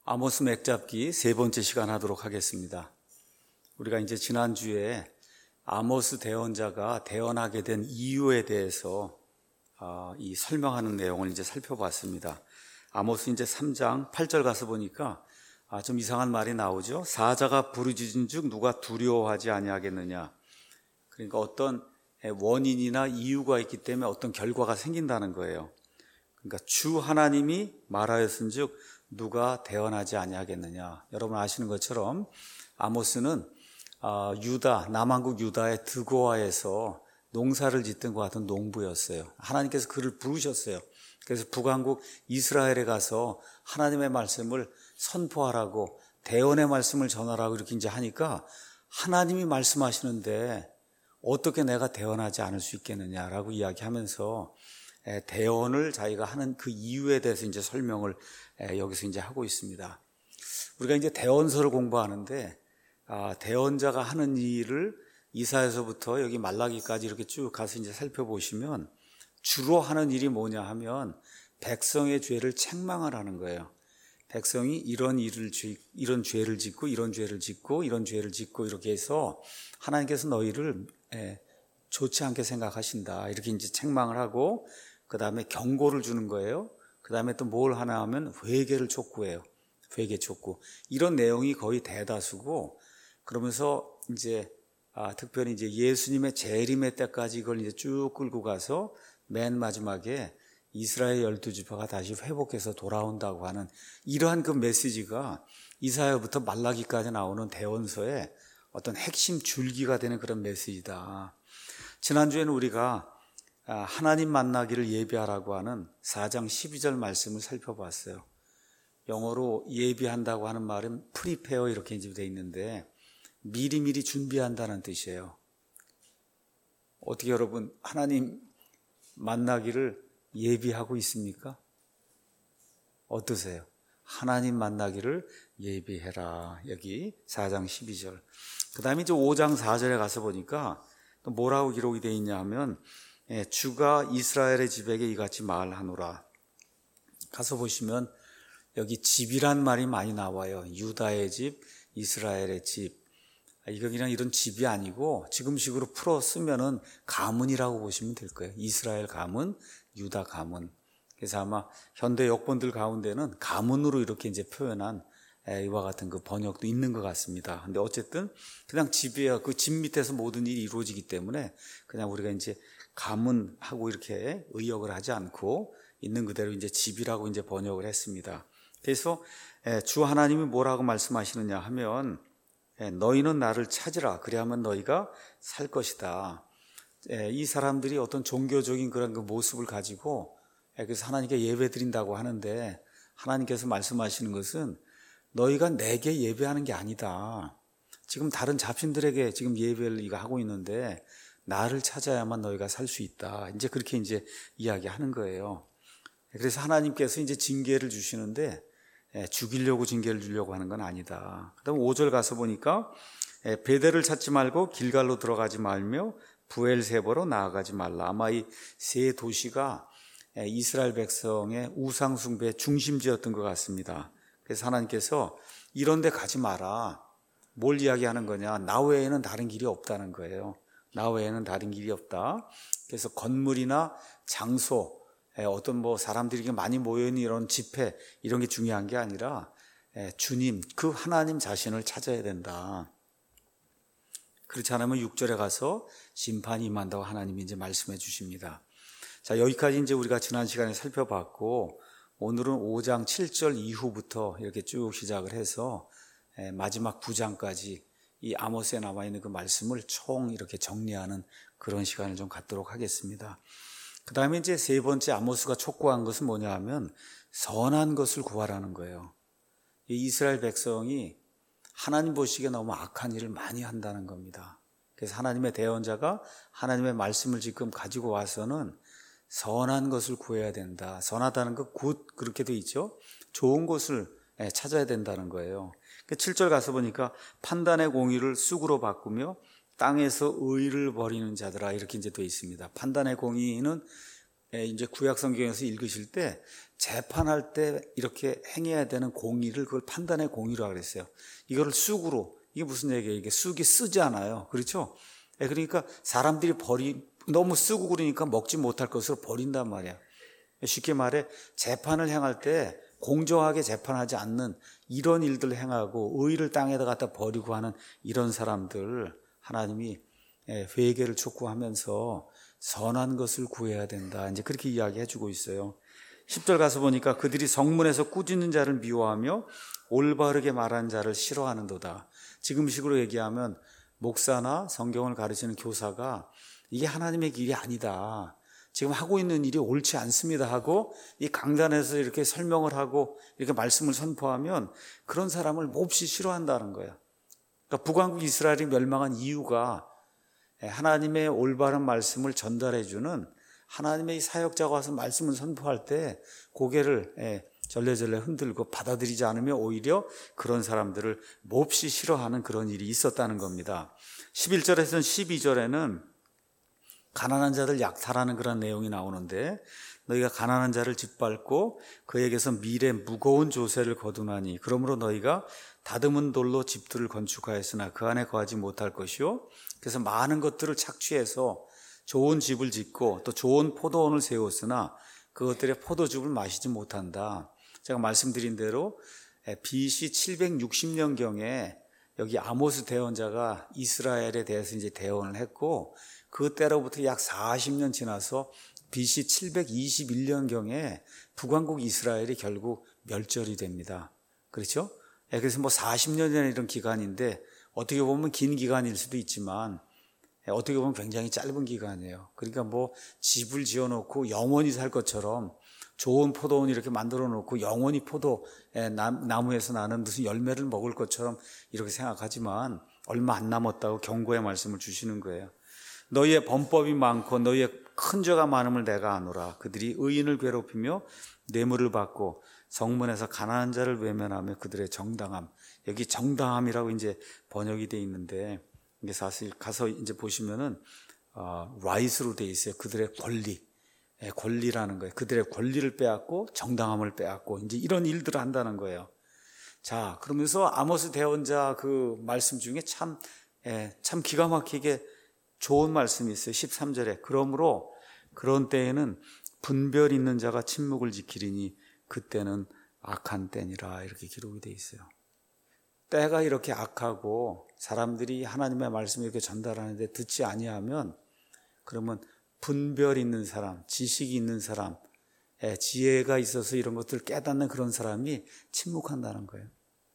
아모스 맥잡기 세 번째 시간 하도록 하겠습니다. 우리가 이제 지난주에 아모스 대언자가 대언하게 된 이유에 대해서 이 설명하는 내용을 이제 살펴봤습니다. 아모스 이제 3장 8절 가서 보니까 좀 이상한 말이 나오죠. 사자가 부르짖은즉 누가 두려워하지 아니하겠느냐. 그러니까 어떤 원인이나 이유가 있기 때문에 어떤 결과가 생긴다는 거예요. 그러니까 주 하나님이 말하였은즉 누가 대언하지 아니하겠느냐. 여러분 아시는 것처럼 아모스는 유다, 남한국 유다의 드고아에서 농사를 짓던 것 같은 농부였어요. 하나님께서 그를 부르셨어요. 그래서 북왕국 이스라엘에 가서 하나님의 말씀을 선포하라고, 대언의 말씀을 전하라고 이렇게 이제 하니까 하나님이 말씀하시는데 어떻게 내가 대언하지 않을 수 있겠느냐라고 이야기하면서 대언을 자기가 하는 그 이유에 대해서 이제 설명을 여기서 이제 하고 있습니다. 우리가 이제 대언서를 공부하는데 대언자가 하는 일을 이사야서부터 여기 말라기까지 이렇게 쭉 가서 이제 살펴보시면 주로 하는 일이 뭐냐 하면 백성의 죄를 책망을 하는 거예요. 백성이 이런 죄를 짓고 이런 죄를 짓고 이런 죄를 짓고 이렇게 해서 하나님께서 너희를 좋지 않게 생각하신다. 이렇게 이제 책망을 하고 그 다음에 경고를 주는 거예요. 그 다음에 또 뭘 하나 하면 회개를 촉구해요. 회개 촉구. 이런 내용이 거의 대다수고, 그러면서 이제 특별히 이제 예수님의 재림의 때까지 이걸 이제 쭉 끌고 가서 맨 마지막에 이스라엘 12지파가 다시 회복해서 돌아온다고 하는 이러한 그 메시지가 이사야부터 말라기까지 나오는 대언서의 어떤 핵심 줄기가 되는 그런 메시지다. 지난주에는 우리가 하나님 만나기를 예비하라고 하는 4장 12절 말씀을 살펴봤어요. 영어로 예비한다고 하는 말은 prepare 이렇게 이제 되어 있는데 미리미리 준비한다는 뜻이에요. 어떻게 여러분 하나님 만나기를 예비하고 있습니까? 어떠세요? 하나님 만나기를 예비해라. 여기 4장 12절. 그 다음에 이제 5장 4절에 가서 보니까 또 뭐라고 기록이 되어 있냐 하면 주가 이스라엘의 집에게 이같이 말하노라. 가서 보시면 여기 집이란 말이 많이 나와요. 유다의 집, 이스라엘의 집. 이거 그냥 이런 집이 아니고 지금식으로 풀어 쓰면은 가문이라고 보시면 될 거예요. 이스라엘 가문, 유다 가문. 그래서 아마 현대 역본들 가운데는 가문으로 이렇게 이제 표현한 이와 같은 그 번역도 있는 것 같습니다. 근데 어쨌든 그냥 집이에요. 그 집 밑에서 모든 일이 이루어지기 때문에 그냥 우리가 이제 가문하고 이렇게 의역을 하지 않고 있는 그대로 이제 집이라고 이제 번역을 했습니다. 그래서 주 하나님이 뭐라고 말씀하시느냐 하면 너희는 나를 찾으라. 그래야만 너희가 살 것이다. 이 사람들이 어떤 종교적인 그런 그 모습을 가지고 그래서 하나님께 예배 드린다고 하는데 하나님께서 말씀하시는 것은 너희가 내게 예배하는 게 아니다. 지금 다른 잡신들에게 지금 예배를 이거 하고 있는데 나를 찾아야만 너희가 살 수 있다. 이제 그렇게 이제 이야기하는 거예요. 그래서 하나님께서 이제 징계를 주시는데 죽이려고 징계를 주려고 하는 건 아니다. 그다음 5절 가서 보니까 베델을 찾지 말고 길갈로 들어가지 말며 브엘세바로 나아가지 말라. 아마 이 세 도시가 이스라엘 백성의 우상 숭배의 중심지였던 것 같습니다. 그래서 하나님께서 이런 데 가지 마라. 뭘 이야기하는 거냐? 나 외에는 다른 길이 없다는 거예요. 나 외에는 다른 길이 없다. 그래서 건물이나 장소, 어떤 뭐 사람들이 많이 모여있는 이런 집회 이런 게 중요한 게 아니라 주님, 그 하나님 자신을 찾아야 된다. 그렇지 않으면 6절에 가서 심판이 임한다고 하나님이 이제 말씀해 주십니다. 자, 여기까지 이제 우리가 지난 시간에 살펴봤고 오늘은 5장 7절 이후부터 이렇게 쭉 시작을 해서 마지막 9장까지 이 아모스에 남아있는 그 말씀을 총 이렇게 정리하는 그런 시간을 좀 갖도록 하겠습니다. 그 다음에 이제 세 번째 아모스가 촉구한 것은 뭐냐 하면 선한 것을 구하라는 거예요. 이 이스라엘 백성이 하나님 보시기에 너무 악한 일을 많이 한다는 겁니다. 그래서 하나님의 대언자가 하나님의 말씀을 지금 가지고 와서는 선한 것을 구해야 된다. 선하다는 거 굿 그렇게 돼 있죠. 좋은 것을 찾아야 된다는 거예요. 7절 가서 보니까 판단의 공의를 쑥으로 바꾸며 땅에서 의를 버리는 자들아 이렇게 이제 돼 있습니다. 판단의 공의는 이제 구약 성경에서 읽으실 때 재판할 때 이렇게 행해야 되는 공의를 그걸 판단의 공의라고 그랬어요. 이거를 쑥으로, 이게 무슨 얘기예요? 이게 쑥이 쓰잖아요. 그렇죠? 그러니까 사람들이 너무 쓰고 그러니까 먹지 못할 것으로 버린단 말이야. 쉽게 말해 재판을 행할 때 공정하게 재판하지 않는 이런 일들을 행하고 의의를 땅에다 갖다 버리고 하는 이런 사람들 하나님이 회개를 촉구하면서 선한 것을 구해야 된다. 이제 그렇게 이야기해 주고 있어요. 10절 가서 보니까 그들이 성문에서 꾸짖는 자를 미워하며 올바르게 말하는 자를 싫어하는도다. 지금식으로 얘기하면 목사나 성경을 가르치는 교사가 이게 하나님의 길이 아니다. 지금 하고 있는 일이 옳지 않습니다 하고 이 강단에서 이렇게 설명을 하고 이렇게 말씀을 선포하면 그런 사람을 몹시 싫어한다는 거예요. 그러니까 북왕국 이스라엘이 멸망한 이유가 하나님의 올바른 말씀을 전달해주는 하나님의 사역자가 와서 말씀을 선포할 때 고개를 절레절레 흔들고 받아들이지 않으면 오히려 그런 사람들을 몹시 싫어하는 그런 일이 있었다는 겁니다. 11절에서는 12절에는 가난한 자들 약탈하는 그런 내용이 나오는데 너희가 가난한 자를 짓밟고 그에게서 미래 무거운 조세를 거두나니 그러므로 너희가 다듬은 돌로 집들을 건축하였으나 그 안에 거하지 못할 것이요 그래서 많은 것들을 착취해서 좋은 집을 짓고 또 좋은 포도원을 세웠으나 그것들의 포도즙을 마시지 못한다. 제가 말씀드린 대로 BC 760년경에 여기 아모스 대언자가 이스라엘에 대해서 이제 대언을 했고 그때로부터 약 40년 지나서 BC 721년경에 북왕국 이스라엘이 결국 멸절이 됩니다. 그렇죠? 그래서 40년이라는 이런 기간인데 어떻게 보면 긴 기간일 수도 있지만 어떻게 보면 굉장히 짧은 기간이에요. 그러니까 집을 지어놓고 영원히 살 것처럼 좋은 포도원 이렇게 만들어 놓고 영원히 나무에서 나는 무슨 열매를 먹을 것처럼 이렇게 생각하지만 얼마 안 남았다고 경고의 말씀을 주시는 거예요. 너희의 범법이 많고 너희의 큰 죄가 많음을 내가 아노라. 그들이 의인을 괴롭히며 뇌물을 받고 성문에서 가난한 자를 외면하며 그들의 정당함. 여기 정당함이라고 이제 번역이 돼 있는데 이게 사실 가서 이제 보시면은 right로 돼 있어요. 그들의 권리라는 거예요. 그들의 권리를 빼앗고 정당함을 빼앗고 이제 이런 일들을 한다는 거예요. 자, 그러면서 아모스 대언자 그 말씀 중에 참 기가 막히게 좋은 말씀이 있어요. 13절에 그러므로 그런 때에는 분별 있는 자가 침묵을 지키리니 그때는 악한 때니라 이렇게 기록이 돼 있어요. 때가 이렇게 악하고 사람들이 하나님의 말씀을 이렇게 전달하는데 듣지 아니하면 그러면 분별 있는 사람, 지식이 있는 사람, 지혜가 있어서 이런 것들을 깨닫는 그런 사람이 침묵한다는 거예요.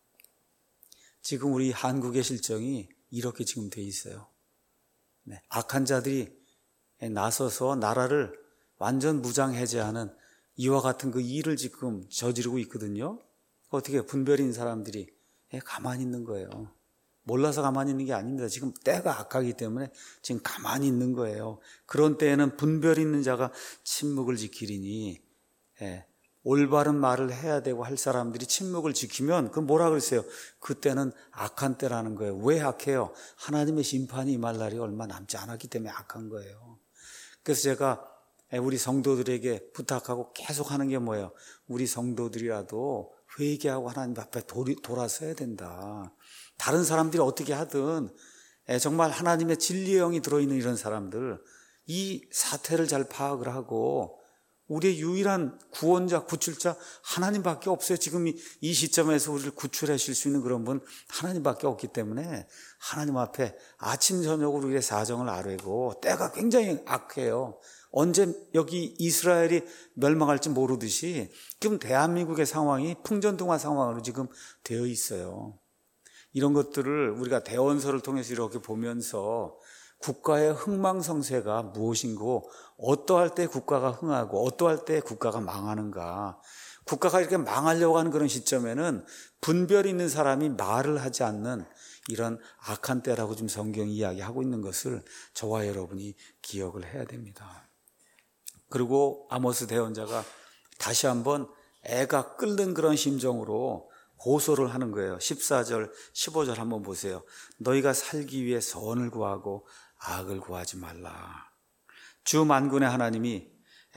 지금 우리 한국의 실정이 이렇게 지금 돼 있어요. 악한 자들이 나서서 나라를 완전 무장해제하는 이와 같은 그 일을 지금 저지르고 있거든요. 어떻게 분별인 사람들이 가만히 있는 거예요. 몰라서 가만히 있는 게 아닙니다. 지금 때가 악하기 때문에 지금 가만히 있는 거예요. 그런 때에는 분별 있는 자가 침묵을 지키리니 올바른 말을 해야 되고 할 사람들이 침묵을 지키면 그건 뭐라 그랬어요? 그때는 악한 때라는 거예요. 왜 악해요? 하나님의 심판이 임할 날이 얼마 남지 않았기 때문에 악한 거예요. 그래서 제가 우리 성도들에게 부탁하고 계속 하는 게 뭐예요? 우리 성도들이라도 회개하고 하나님 앞에 돌아서야 된다. 다른 사람들이 어떻게 하든 정말 하나님의 진리의 영이 들어있는 이런 사람들 이 사태를 잘 파악을 하고 우리의 유일한 구원자, 구출자 하나님밖에 없어요. 지금 이 시점에서 우리를 구출하실 수 있는 그런 분 하나님밖에 없기 때문에 하나님 앞에 아침 저녁으로 우리의 사정을 아뢰고 때가 굉장히 악해요. 언제 여기 이스라엘이 멸망할지 모르듯이 지금 대한민국의 상황이 풍전등화 상황으로 지금 되어 있어요. 이런 것들을 우리가 대원서를 통해서 이렇게 보면서 국가의 흥망성쇠가 무엇인고 어떠할 때 국가가 흥하고 어떠할 때 국가가 망하는가. 국가가 이렇게 망하려고 하는 그런 시점에는 분별 있는 사람이 말을 하지 않는 이런 악한 때라고 지금 성경이 이야기하고 있는 것을 저와 여러분이 기억을 해야 됩니다. 그리고 아모스 대언자가 다시 한번 애가 끓는 그런 심정으로 호소를 하는 거예요. 14절, 15절 한번 보세요. 너희가 살기 위해 선을 구하고 악을 구하지 말라. 주 만군의 하나님이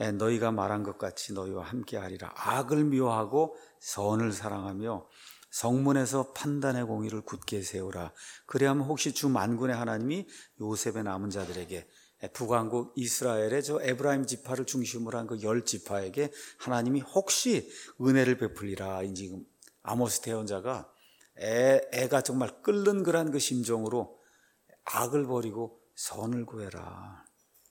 너희가 말한 것 같이 너희와 함께하리라. 악을 미워하고 선을 사랑하며 성문에서 판단의 공의를 굳게 세우라. 그래야면 혹시 주 만군의 하나님이 요셉의 남은 자들에게, 북왕국 이스라엘의 저 에브라임 지파를 중심으로 한 그 10지파에게 하나님이 혹시 은혜를 베풀리라. 지금 아모스 대언자가 애가 정말 끓는 그런 그 심정으로 악을 버리고 선을 구해라.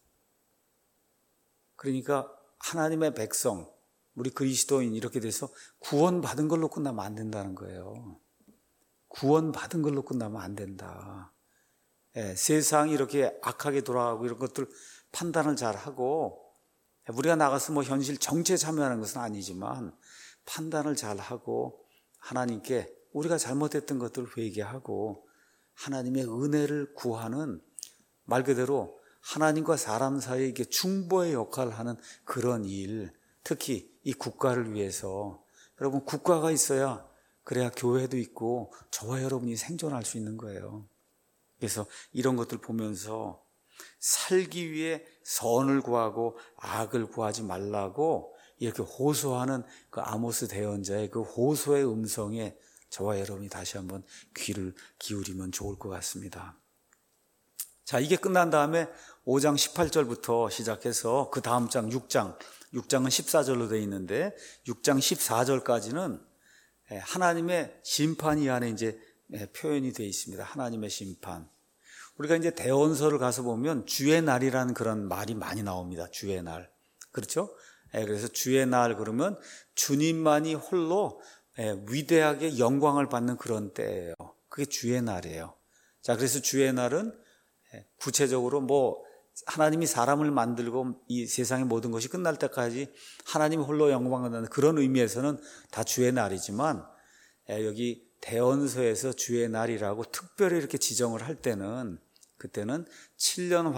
그러니까 하나님의 백성, 우리 그리스도인 이렇게 돼서 구원받은 걸로 끝나면 안 된다는 거예요. 구원받은 걸로 끝나면 안 된다. 세상이 이렇게 악하게 돌아가고 이런 것들 판단을 잘하고, 우리가 나가서 뭐 현실 정치에 참여하는 것은 아니지만 판단을 잘하고 하나님께 우리가 잘못했던 것들을 회개하고 하나님의 은혜를 구하는, 말 그대로 하나님과 사람 사이에 이게 중보의 역할을 하는 그런 일, 특히 이 국가를 위해서, 여러분 국가가 있어야 그래야 교회도 있고 저와 여러분이 생존할 수 있는 거예요. 그래서 이런 것들 보면서 살기 위해 선을 구하고 악을 구하지 말라고 이렇게 호소하는 그 아모스 대언자의 그 호소의 음성에 저와 여러분이 다시 한번 귀를 기울이면 좋을 것 같습니다. 자, 이게 끝난 다음에 5장 18절부터 시작해서 그 다음 장 6장은 14절로 되어 있는데 6장 14절까지는 하나님의 심판이 안에 이제 표현이 되어 있습니다. 하나님의 심판. 우리가 이제 대언서를 가서 보면 주의 날이라는 그런 말이 많이 나옵니다. 주의 날. 그렇죠? 그래서 주의 날 그러면 주님만이 홀로 위대하게 영광을 받는 그런 때예요. 그게 주의 날이에요. 자, 그래서 주의 날은 구체적으로 뭐 하나님이 사람을 만들고 이 세상의 모든 것이 끝날 때까지 하나님이 홀로 영광을 받는 그런 의미에서는 다 주의 날이지만, 여기 대언서에서 주의 날이라고 특별히 이렇게 지정을 할 때는, 그때는 7년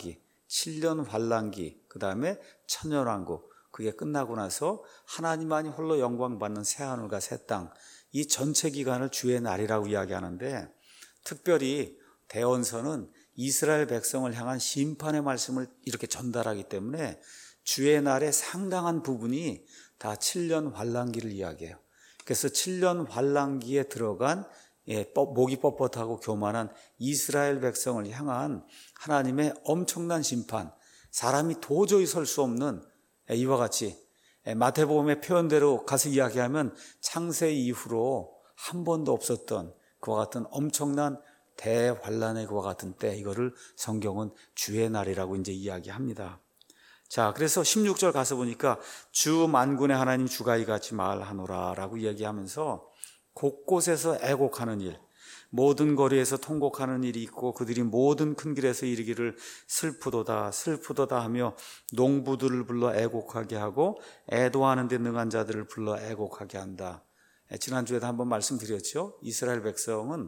환란기, 그 다음에 천년왕국, 그게 끝나고 나서 하나님만이 홀로 영광 받는 새하늘과 새 땅, 이 전체 기간을 주의 날이라고 이야기하는데, 특별히 대언서는 이스라엘 백성을 향한 심판의 말씀을 이렇게 전달하기 때문에 주의 날의 상당한 부분이 다 7년 환란기를 이야기해요. 그래서 7년 환란기에 들어간 목이 뻣뻣하고 교만한 이스라엘 백성을 향한 하나님의 엄청난 심판, 사람이 도저히 설 수 없는, 이와 같이 마태복음의 표현대로 가서 이야기하면 창세 이후로 한 번도 없었던 그와 같은 엄청난 대환란의 그와 같은 때, 이거를 성경은 주의 날이라고 이제 이야기합니다. 자, 그래서 16절 가서 보니까 주 만군의 하나님 주가 이같이 말하노라 라고 이야기하면서 곳곳에서 애곡하는 일, 모든 거리에서 통곡하는 일이 있고 그들이 모든 큰 길에서 이르기를 슬프도다 슬프도다 하며 농부들을 불러 애곡하게 하고 애도하는 데 능한 자들을 불러 애곡하게 한다. 지난주에도 한번 말씀드렸죠. 이스라엘 백성은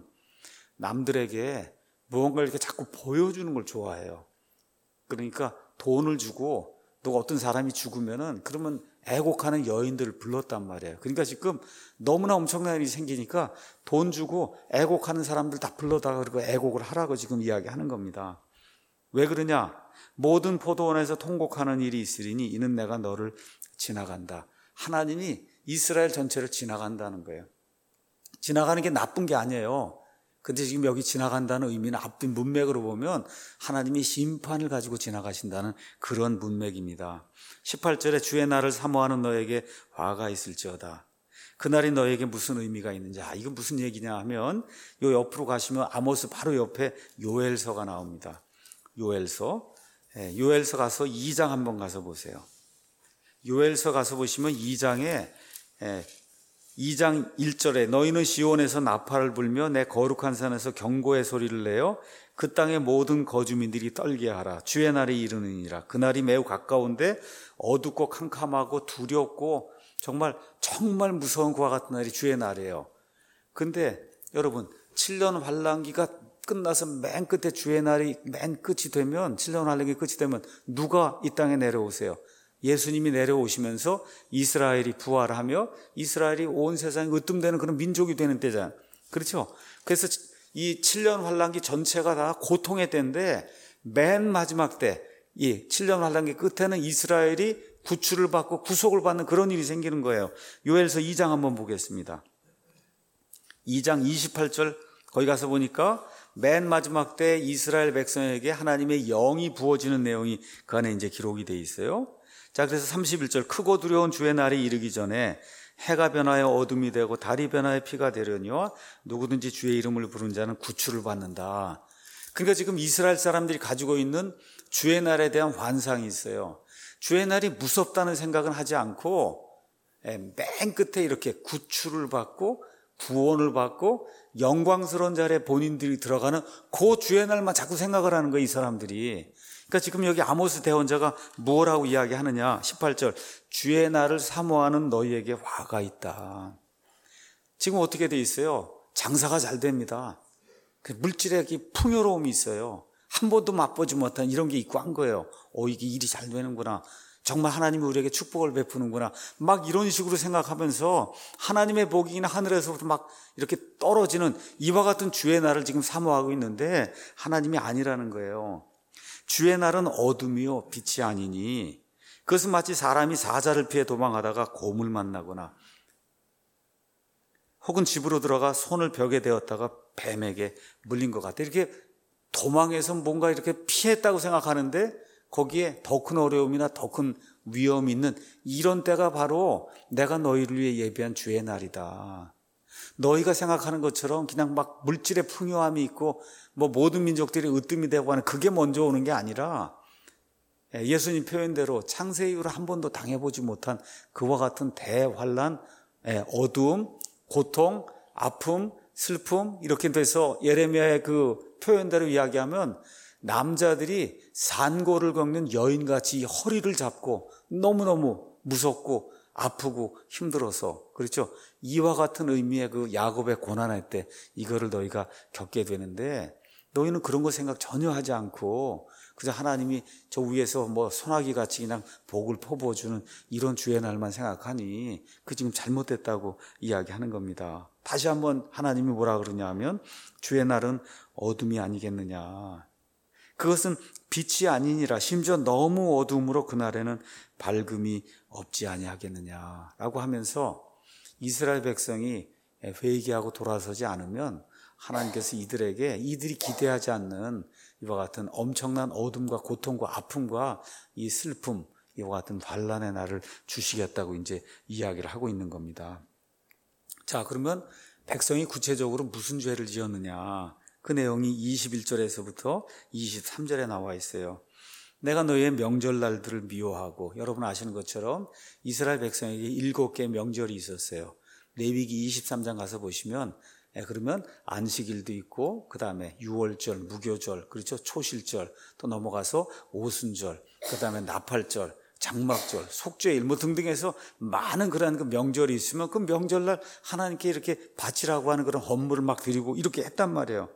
남들에게 무언가를 이렇게 자꾸 보여주는 걸 좋아해요. 그러니까 돈을 주고 또 어떤 사람이 죽으면은 그러면 애곡하는 여인들을 불렀단 말이에요. 그러니까 지금 너무나 엄청난 일이 생기니까 돈 주고 애곡하는 사람들 다 불러다가 그리고 애곡을 하라고 지금 이야기하는 겁니다. 왜 그러냐? 모든 포도원에서 통곡하는 일이 있으리니 이는 내가 너를 지나간다. 하나님이 이스라엘 전체를 지나간다는 거예요. 지나가는 게 나쁜 게 아니에요. 근데 지금 여기 지나간다는 의미는 앞뒤 문맥으로 보면 하나님이 심판을 가지고 지나가신다는 그런 문맥입니다. 18절에 주의 날을 사모하는 너에게 화가 있을지어다. 그날이 너에게 무슨 의미가 있는지. 이건 무슨 얘기냐 하면 요 옆으로 가시면 아모스 바로 옆에 요엘서가 나옵니다. 요엘서 가서 2장 한번 가서 보세요. 요엘서 가서 보시면 2장 1절에 너희는 시온에서 나팔을 불며 내 거룩한 산에서 경고의 소리를 내어 그 땅의 모든 거주민들이 떨게 하라. 주의 날이 이르느니라. 그날이 매우 가까운데 어둡고 캄캄하고 두렵고 정말 무서운 그와 같은 날이 주의 날이에요. 근데 여러분 7년 환란기가 끝나서 맨 끝에 주의 날이 맨 끝이 되면 7년 환란기 끝이 되면 누가 이 땅에 내려오세요? 예수님이 내려오시면서 이스라엘이 부활하며 이스라엘이 온 세상에 으뜸되는 그런 민족이 되는 때잖아요. 그렇죠? 그래서 이 7년 환란기 전체가 다 고통의 때인데 맨 마지막 때 이 7년 환란기 끝에는 이스라엘이 구출을 받고 구속을 받는 그런 일이 생기는 거예요. 요엘서 2장 한번 보겠습니다. 2장 28절 거기 가서 보니까 맨 마지막 때 이스라엘 백성에게 하나님의 영이 부어지는 내용이 그 안에 이제 기록이 돼 있어요. 자, 그래서 31절 크고 두려운 주의 날이 이르기 전에 해가 변하여 어둠이 되고 달이 변하여 피가 되려니와 누구든지 주의 이름을 부르는 자는 구출을 받는다. 그러니까 지금 이스라엘 사람들이 가지고 있는 주의 날에 대한 환상이 있어요. 주의 날이 무섭다는 생각은 하지 않고 맨 끝에 이렇게 구출을 받고 구원을 받고 영광스러운 자리에 본인들이 들어가는 그 주의 날만 자꾸 생각을 하는 거예요, 이 사람들이. 그러니까 지금 여기 아모스 대언자가 뭐라고 이야기하느냐. 18절 주의 날을 사모하는 너희에게 화가 있다. 지금 어떻게 돼 있어요? 장사가 잘 됩니다. 물질의 풍요로움이 있어요. 한 번도 맛보지 못한 이런 게 있고 한 거예요. 이게 일이 잘 되는구나. 정말 하나님이 우리에게 축복을 베푸는구나. 막 이런 식으로 생각하면서 하나님의 복이나 하늘에서부터 막 이렇게 떨어지는 이와 같은 주의 날을 지금 사모하고 있는데 하나님이 아니라는 거예요. 주의 날은 어둠이요 빛이 아니니 그것은 마치 사람이 사자를 피해 도망하다가 곰을 만나거나 혹은 집으로 들어가 손을 벽에 대었다가 뱀에게 물린 것 같아. 이렇게 도망해서 뭔가 이렇게 피했다고 생각하는데 거기에 더 큰 어려움이나 더 큰 위험이 있는 이런 때가 바로 내가 너희를 위해 예비한 주의 날이다. 너희가 생각하는 것처럼 그냥 막 물질의 풍요함이 있고 뭐 모든 민족들이 으뜸이 되고 하는 그게 먼저 오는 게 아니라 예수님 표현대로 창세 이후로 한 번도 당해보지 못한 그와 같은 대환란, 어두움, 고통, 아픔, 슬픔 이렇게 돼서 예레미야의 그 표현대로 이야기하면 남자들이 산고를 겪는 여인같이 허리를 잡고 너무너무 무섭고 아프고 힘들어서 그렇죠. 이와 같은 의미의 그 야곱의 고난할 때 이거를 너희가 겪게 되는데 너희는 그런 거 생각 전혀 하지 않고 그저 하나님이 저 위에서 뭐 소나기 같이 그냥 복을 퍼부어주는 이런 주의 날만 생각하니 그 지금 잘못됐다고 이야기하는 겁니다. 다시 한번 하나님이 뭐라 그러냐 하면 주의 날은 어둠이 아니겠느냐. 그것은 빛이 아니니라 심지어 너무 어두움으로 그날에는 밝음이 없지 아니하겠느냐라고 하면서 이스라엘 백성이 회개하고 돌아서지 않으면 하나님께서 이들이 기대하지 않는 이와 같은 엄청난 어둠과 고통과 아픔과 이 슬픔, 이와 같은 환난의 날을 주시겠다고 이제 이야기를 하고 있는 겁니다. 자, 그러면 백성이 구체적으로 무슨 죄를 지었느냐? 그 내용이 21절에서부터 23절에 나와 있어요. 내가 너희의 명절날들을 미워하고 여러분 아시는 것처럼 이스라엘 백성에게 7개의 명절이 있었어요. 레위기 23장 가서 보시면 그러면 안식일도 있고 그 다음에 유월절, 무교절, 그렇죠? 초실절, 또 넘어가서 오순절, 그 다음에 나팔절, 장막절, 속죄일 뭐 등등 해서 많은 그런 그 명절이 있으면 그 명절날 하나님께 이렇게 바치라고 하는 그런 헌물을 막 드리고 이렇게 했단 말이에요.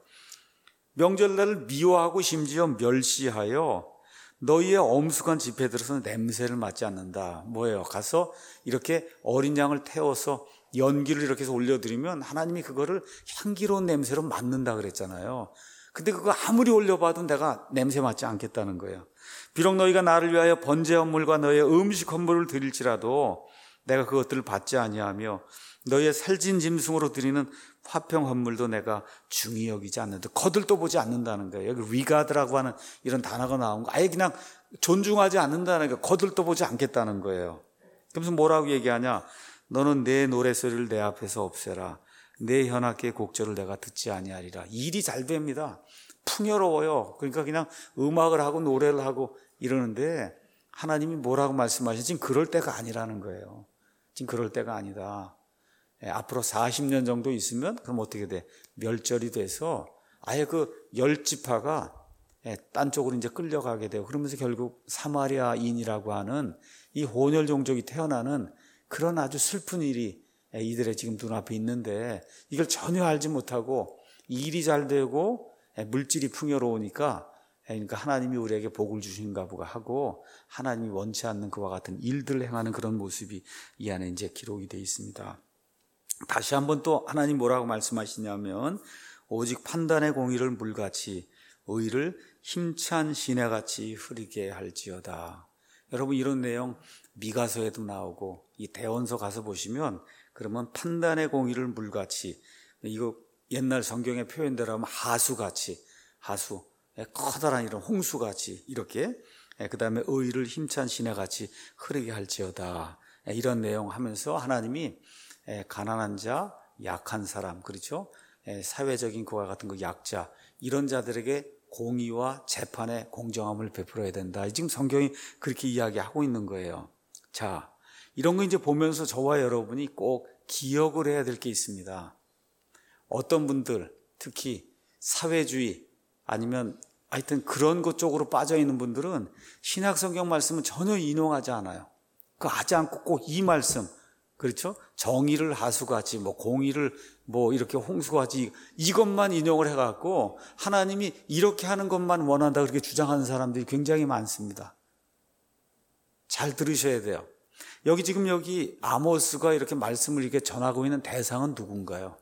명절날을 미워하고 심지어 멸시하여 너희의 엄숙한 집회들에서는 냄새를 맡지 않는다. 뭐예요? 가서 이렇게 어린 양을 태워서 연기를 이렇게 해서 올려드리면 하나님이 그거를 향기로운 냄새로 맡는다 그랬잖아요. 근데 그거 아무리 올려봐도 내가 냄새 맡지 않겠다는 거예요. 비록 너희가 나를 위하여 번제 헌물과 너희의 음식 헌물을 드릴지라도 내가 그것들을 받지 아니하며 너희의 살진 짐승으로 드리는 화평 헌물도 내가 중히 여기지 않는다. 거들떠 보지 않는다는 거예요. 여기 regard라고 하는 이런 단어가 나온 거 아예 그냥 존중하지 않는다는 거예요. 거들떠 보지 않겠다는 거예요. 그러면서 뭐라고 얘기하냐? 너는 내 노래소리를 내 앞에서 없애라. 내 현악기의 곡절을 내가 듣지 아니하리라. 일이 잘 됩니다. 풍요로워요. 그러니까 그냥 음악을 하고 노래를 하고 이러는데 하나님이 뭐라고 말씀하시지? 지금 그럴 때가 아니라는 거예요. 지금 그럴 때가 아니다. 앞으로 40년 정도 있으면 그럼 어떻게 돼? 멸절이 돼서 아예 그 10지파가 딴 쪽으로 이제 끌려가게 돼요. 그러면서 결국 사마리아인이라고 하는 이 혼혈 종족이 태어나는 그런 아주 슬픈 일이 이들의 지금 눈앞에 있는데 이걸 전혀 알지 못하고 일이 잘 되고 물질이 풍요로우니까 그러니까 하나님이 우리에게 복을 주신가 보가 하고 하나님이 원치 않는 그와 같은 일들을 행하는 그런 모습이 이 안에 이제 기록이 되어 있습니다. 다시 한번 또 하나님 뭐라고 말씀하시냐면 오직 판단의 공의를 물같이 의를 힘찬 시내같이 흐리게 할지어다. 여러분 이런 내용 미가서에도 나오고 이 대언서 가서 보시면 그러면 판단의 공의를 물같이, 이거 옛날 성경의 표현대로 하면 하수같이, 하수, 커다란 이런 홍수같이 이렇게, 그 다음에 의를 힘찬 시내같이 흐르게 할지어다, 이런 내용 하면서 하나님이 가난한 자, 약한 사람, 그렇죠? 사회적인 그와 같은 그 약자, 이런 자들에게 공의와 재판의 공정함을 베풀어야 된다. 지금 성경이 그렇게 이야기하고 있는 거예요. 자, 이런 거 이제 보면서 저와 여러분이 꼭 기억을 해야 될 게 있습니다. 어떤 분들, 특히 사회주의 아니면 하여튼 그런 것 쪽으로 빠져 있는 분들은 신약 성경 말씀은 전혀 인용하지 않아요. 그 하지 않고 꼭 이 말씀, 그렇죠? 정의를 하수같이, 공의를 이렇게 홍수같이, 이것만 인용을 해갖고 하나님이 이렇게 하는 것만 원한다, 그렇게 주장하는 사람들이 굉장히 많습니다. 잘 들으셔야 돼요. 여기 아모스가 이렇게 말씀을 이렇게 전하고 있는 대상은 누군가요?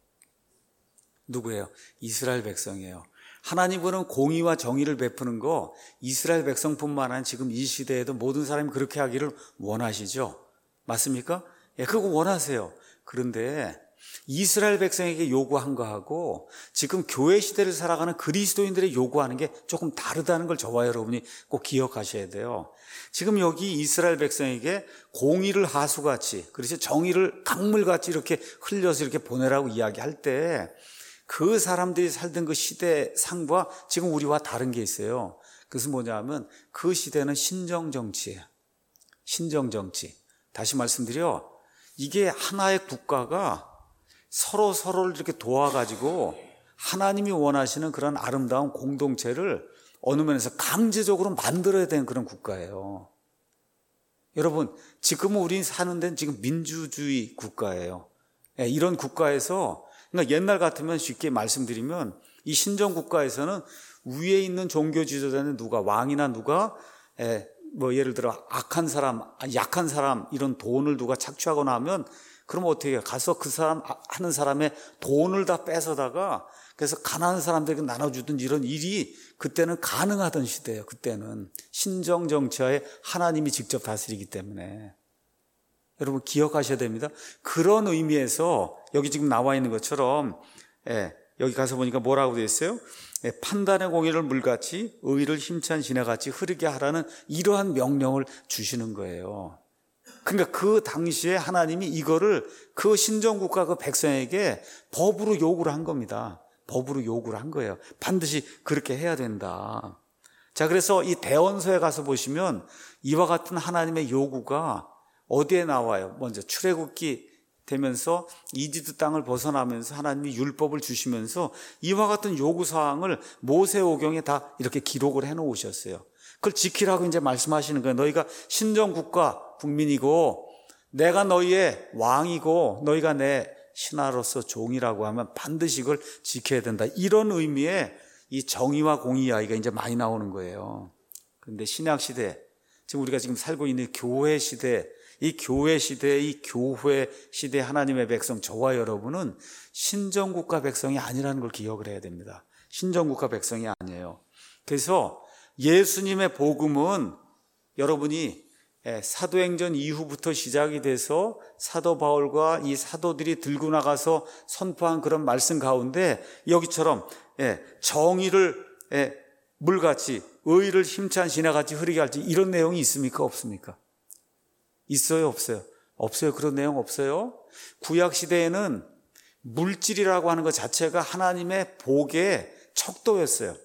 누구예요? 이스라엘 백성이에요. 하나님은 공의와 정의를 베푸는 거 이스라엘 백성뿐만 아니라 지금 이 시대에도 모든 사람이 그렇게 하기를 원하시죠? 맞습니까? 예, 그거 원하세요. 그런데 이스라엘 백성에게 요구한 거하고 지금 교회 시대를 살아가는 그리스도인들의 요구하는 게 조금 다르다는 걸 저와 여러분이 꼭 기억하셔야 돼요. 지금 여기 이스라엘 백성에게 공의를 하수같이, 그래서 정의를 강물같이 이렇게 흘려서 이렇게 보내라고 이야기할 때 그 사람들이 살던 그 시대 상과 지금 우리와 다른 게 있어요. 그것은 뭐냐면 그 시대는 신정정치예요. 신정정치. 다시 말씀드려, 이게 하나의 국가가 서로를 이렇게 도와가지고 하나님이 원하시는 그런 아름다운 공동체를 어느 면에서 강제적으로 만들어야 되는 그런 국가예요. 여러분, 지금은 우리 사는 데는 지금 민주주의 국가예요. 이런 국가에서, 그러니까 옛날 같으면 쉽게 말씀드리면 이 신정국가에서는 위에 있는 종교 지도자는 누가, 왕이나 누가 예를 들어 악한 사람, 약한 사람, 이런 돈을 누가 착취하거나 하면 그러면 어떻게 해요? 가서 그 사람 하는 사람의 돈을 다 뺏어다가 그래서 가난한 사람들에게 나눠주던 이런 일이 그때는 가능하던 시대예요. 그때는 신정정치하에 하나님이 직접 다스리기 때문에. 여러분 기억하셔야 됩니다. 그런 의미에서 여기 지금 나와 있는 것처럼 여기 가서 보니까 뭐라고 되어 있어요? 판단의 공의를 물같이 의를 힘찬 시내같이 흐르게 하라는 이러한 명령을 주시는 거예요. 그러니까 그 당시에 하나님이 이거를 그 신정국가 그 백성에게 법으로 요구를 한 겁니다. 법으로 요구를 한 거예요. 반드시 그렇게 해야 된다. 자, 그래서 이 대언서에 가서 보시면 이와 같은 하나님의 요구가 어디에 나와요? 먼저 출애굽기 되면서 이집트 땅을 벗어나면서 하나님이 율법을 주시면서 이와 같은 요구사항을 모세오경에 다 이렇게 기록을 해놓으셨어요. 그걸 지키라고 이제 말씀하시는 거예요. 너희가 신정국가 국민이고 내가 너희의 왕이고 너희가 내 신하로서 종이라고 하면 반드시 이걸 지켜야 된다. 이런 의미의 이 정의와 공의 이야기가 이제 많이 나오는 거예요. 그런데 신약시대, 지금 우리가 지금 살고 있는 교회 시대, 이 교회 시대, 이 교회 시대 하나님의 백성, 저와 여러분은 신정국가 백성이 아니라는 걸 기억을 해야 됩니다. 신정국가 백성이 아니에요. 그래서 예수님의 복음은 여러분이 사도행전 이후부터 시작이 돼서 사도 바울과 이 사도들이 들고 나가서 선포한 그런 말씀 가운데 여기처럼 정의를 물같이 의를 힘찬 시내같이 흐르게 할지 이런 내용이 있습니까? 없습니까? 있어요? 없어요? 없어요. 그런 내용 없어요. 구약 시대에는 물질이라고 하는 것 자체가 하나님의 복의 척도였어요.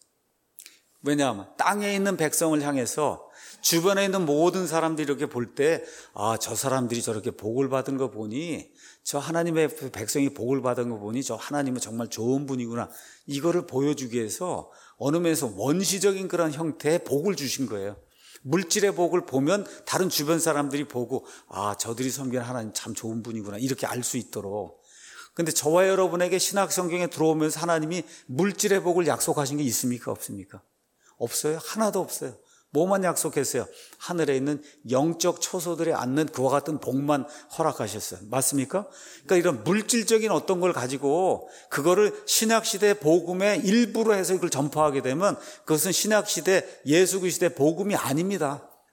왜냐하면 땅에 있는 백성을 향해서 주변에 있는 모든 사람들이 이렇게 볼 때 저 사람들이 저렇게 복을 받은 거 보니, 저 하나님의 백성이 복을 받은 거 보니 저 하나님은 정말 좋은 분이구나, 이거를 보여주기 위해서 어느 면에서 원시적인 그런 형태의 복을 주신 거예요. 물질의 복을 보면 다른 주변 사람들이 보고 저들이 섬기는 하나님 참 좋은 분이구나, 이렇게 알 수 있도록. 근데 저와 여러분에게 신약 성경에 들어오면서 하나님이 물질의 복을 약속하신 게 있습니까? 없습니까? 없어요. 하나도 없어요. 뭐만 약속했어요? 하늘에 있는 영적 초소들에 앉는 그와 같은 복만 허락하셨어요. 맞습니까? 그러니까 이런 물질적인 어떤 걸 가지고 그거를 신약시대 복음의 일부로 해서 이걸 전파하게 되면 그것은 신약시대 예수 그리스도의 복음이 아닙니다.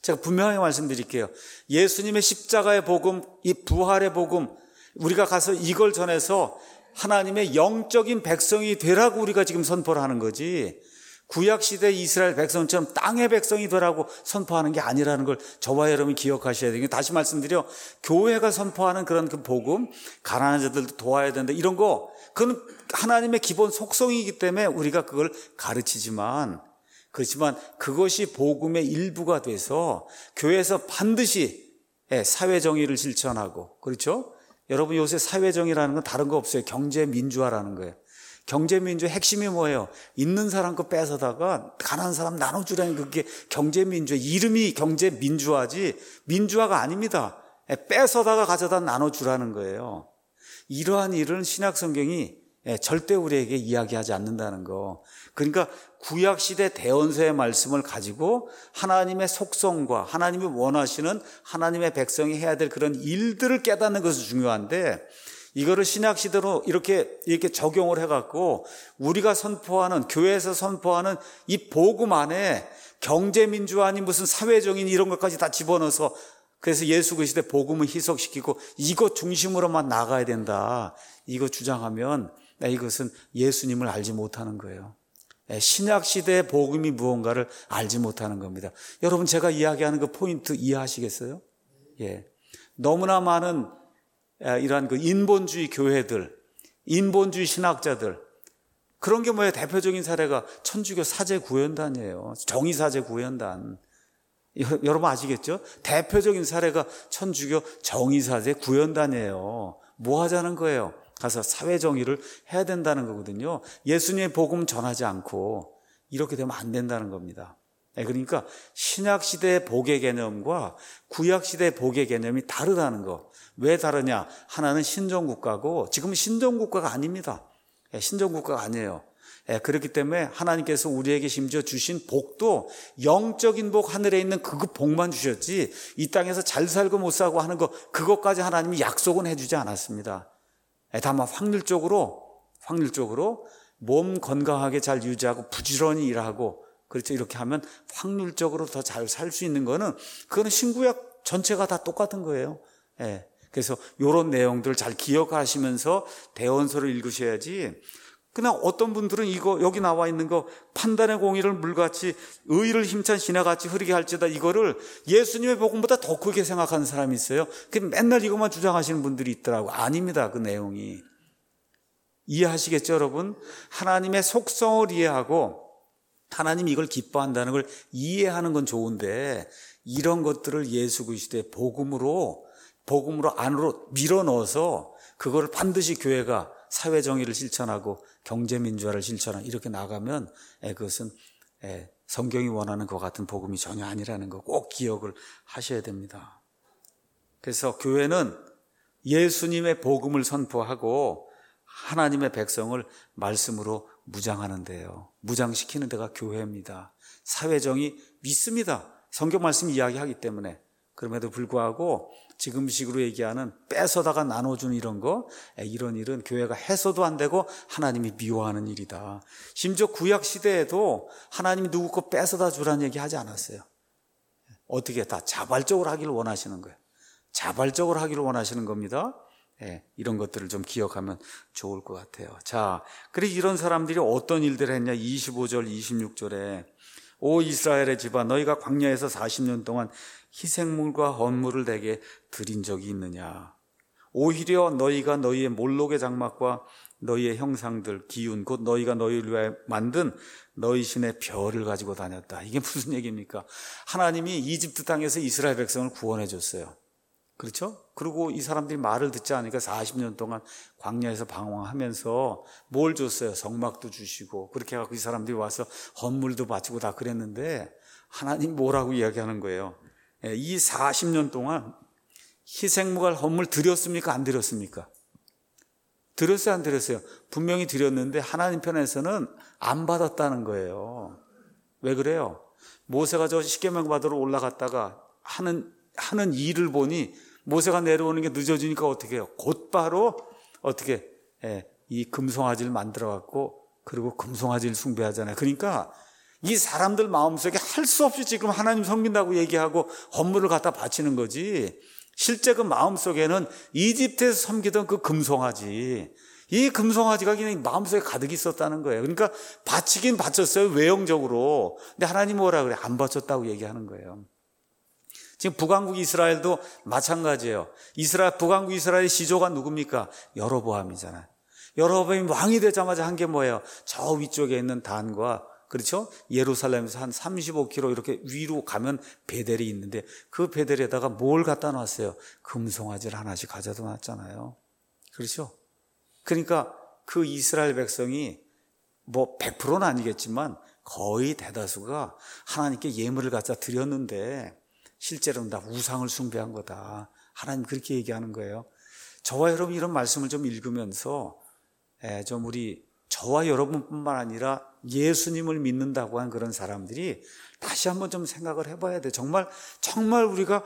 제가 분명히 말씀드릴게요. 예수님의 십자가의 복음, 이 부활의 복음, 우리가 가서 이걸 전해서 하나님의 영적인 백성이 되라고 우리가 지금 선포를 하는 거지, 구약시대 이스라엘 백성처럼 땅의 백성이 되라고 선포하는 게 아니라는 걸 저와 여러분이 기억하셔야 돼요. 다시 말씀드려, 교회가 선포하는 그런 그 복음, 가난한 자들도 도와야 된다, 이런 거, 그건 하나님의 기본 속성이기 때문에 우리가 그걸 가르치지만, 그렇지만 그것이 복음의 일부가 돼서 교회에서 반드시 사회정의를 실천하고, 그렇죠? 여러분, 요새 사회정의라는 건 다른 거 없어요. 경제민주화라는 거예요. 경제민주의 핵심이 뭐예요? 있는 사람 거 뺏어다가 가난한 사람 나눠주라는, 그게 경제민주화. 이름이 경제민주화지 민주화가 아닙니다. 뺏어다가 가져다 나눠주라는 거예요. 이러한 일은 신약성경이 절대 우리에게 이야기하지 않는다는 거. 그러니까 구약시대 대언서의 말씀을 가지고 하나님의 속성과 하나님이 원하시는 하나님의 백성이 해야 될 그런 일들을 깨닫는 것이 중요한데, 이거를 신약시대로 이렇게 적용을 해갖고 우리가 선포하는, 교회에서 선포하는 이 복음 안에 경제민주화니 무슨 사회적인 이런 것까지 다 집어넣어서, 그래서 예수 그리스도의 복음을 희석시키고 이것 중심으로만 나가야 된다, 이거 주장하면 이것은 예수님을 알지 못하는 거예요. 신약시대의 복음이 무언가를 알지 못하는 겁니다. 여러분, 제가 이야기하는 그 포인트 이해하시겠어요? 예. 너무나 많은 이러한 그 인본주의 교회들, 인본주의 신학자들, 그런 게 뭐예요? 대표적인 사례가 천주교 사제구현단이에요. 정의사제구현단. 여러분 아시겠죠? 대표적인 사례가 천주교 정의사제구현단이에요. 뭐 하자는 거예요? 가서 사회정의를 해야 된다는 거거든요. 예수님의 복음 전하지 않고 이렇게 되면 안 된다는 겁니다. 그러니까 신약시대의 복의 개념과 구약시대의 복의 개념이 다르다는 거. 왜 다르냐? 하나는 신정국가고 지금은 신정국가가 아닙니다. 신정국가가 아니에요. 그렇기 때문에 하나님께서 우리에게 심지어 주신 복도 영적인 복, 하늘에 있는 그 복만 주셨지, 이 땅에서 잘 살고 못 살고 하는 거, 그것까지 하나님이 약속은 해주지 않았습니다. 다만 확률적으로 몸 건강하게 잘 유지하고 부지런히 일하고, 그렇죠, 이렇게 하면 확률적으로 더 잘 살 수 있는 거는, 그거는 신구약 전체가 다 똑같은 거예요. 그래서 이런 내용들을 잘 기억하시면서 대언서를 읽으셔야지. 그냥 어떤 분들은 이거 여기 나와 있는 거, 판단의 공의를 물같이 의를 힘찬 시내같이 흐리게 할지다, 이거를 예수님의 복음보다 더 크게 생각하는 사람이 있어요. 맨날 이것만 주장하시는 분들이 있더라고요. 아닙니다. 그 내용이. 이해하시겠죠, 여러분? 하나님의 속성을 이해하고 하나님이 이걸 기뻐한다는 걸 이해하는 건 좋은데, 이런 것들을 예수 그리스도의 복음으로 안으로 밀어넣어서 그걸 반드시 교회가 사회정의를 실천하고 경제민주화를 실천하고 이렇게 나가면 그것은 성경이 원하는 것 같은 복음이 전혀 아니라는 거 꼭 기억을 하셔야 됩니다. 그래서 교회는 예수님의 복음을 선포하고 하나님의 백성을 말씀으로 무장하는데요, 무장시키는 데가 교회입니다. 사회정의 믿습니다. 성경 말씀이 이야기하기 때문에. 그럼에도 불구하고 지금식으로 얘기하는 뺏어다가 나눠주는 이런 일은 교회가 해서도 안 되고 하나님이 미워하는 일이다. 심지어 구약 시대에도 하나님이 누구 거 뺏어다 주라는 얘기 하지 않았어요. 어떻게 다 자발적으로 하기를 원하시는 거예요. 자발적으로 하기를 원하시는 겁니다. 이런 것들을 좀 기억하면 좋을 것 같아요. 자, 그래서 이런 사람들이 어떤 일들을 했냐? 25절, 26절에 오 이스라엘의 집아, 너희가 광야에서 40년 동안 희생물과 헌물을 내게 드린 적이 있느냐? 오히려 너희가 너희의 몰록의 장막과 너희의 형상들, 기운, 곧 너희가 너희를 위하여 만든 너희 신의 별을 가지고 다녔다. 이게 무슨 얘기입니까? 하나님이 이집트 땅에서 이스라엘 백성을 구원해 줬어요. 그렇죠? 그리고 이 사람들이 말을 듣지 않으니까 40년 동안 광야에서 방황하면서 뭘 줬어요? 성막도 주시고, 그렇게 해갖고 이 사람들이 와서 헌물도 바치고 다 그랬는데, 하나님 뭐라고 이야기하는 거예요? 이 40년 동안 희생물과 헌물 드렸습니까? 안 드렸습니까? 드렸어요, 안 드렸어요? 분명히 드렸는데 하나님 편에서는 안 받았다는 거예요. 왜 그래요? 모세가 저 십계명 받으러 올라갔다가 하는 일을 보니 모세가 내려오는 게 늦어지니까 어떻게 해요? 곧바로 이 금송아지를 만들어 갖고, 그리고 금송아지를 숭배하잖아요. 그러니까 이 사람들 마음속에 할 수 없이 지금 하나님 섬긴다고 얘기하고 헌물을 갖다 바치는 거지, 실제 그 마음속에는 이집트에서 섬기던 그 금송아지, 이 금송아지가 그냥 마음속에 가득 있었다는 거예요. 그러니까 바치긴 바쳤어요, 외형적으로. 근데 하나님 뭐라 그래? 안 바쳤다고 얘기하는 거예요. 지금 북왕국 이스라엘도 마찬가지예요. 북왕국 이스라엘의 시조가 누굽니까? 여로보암이잖아요. 여로보암이 왕이 되자마자 한 게 뭐예요? 저 위쪽에 있는 단과, 그렇죠? 예루살렘에서 한 35km 이렇게 위로 가면 베델이 있는데 그 베델에다가 뭘 갖다 놨어요? 금송아지를 하나씩 가져다 놨잖아요. 그렇죠? 그러니까 그 이스라엘 백성이 뭐 100%는 아니겠지만 거의 대다수가 하나님께 예물을 갖다 드렸는데 실제로는 다 우상을 숭배한 거다. 하나님 그렇게 얘기하는 거예요. 저와 여러분 이런 말씀을 좀 읽으면서 좀 저와 여러분뿐만 아니라 예수님을 믿는다고 하는 그런 사람들이 다시 한번 좀 생각을 해봐야 돼. 정말 우리가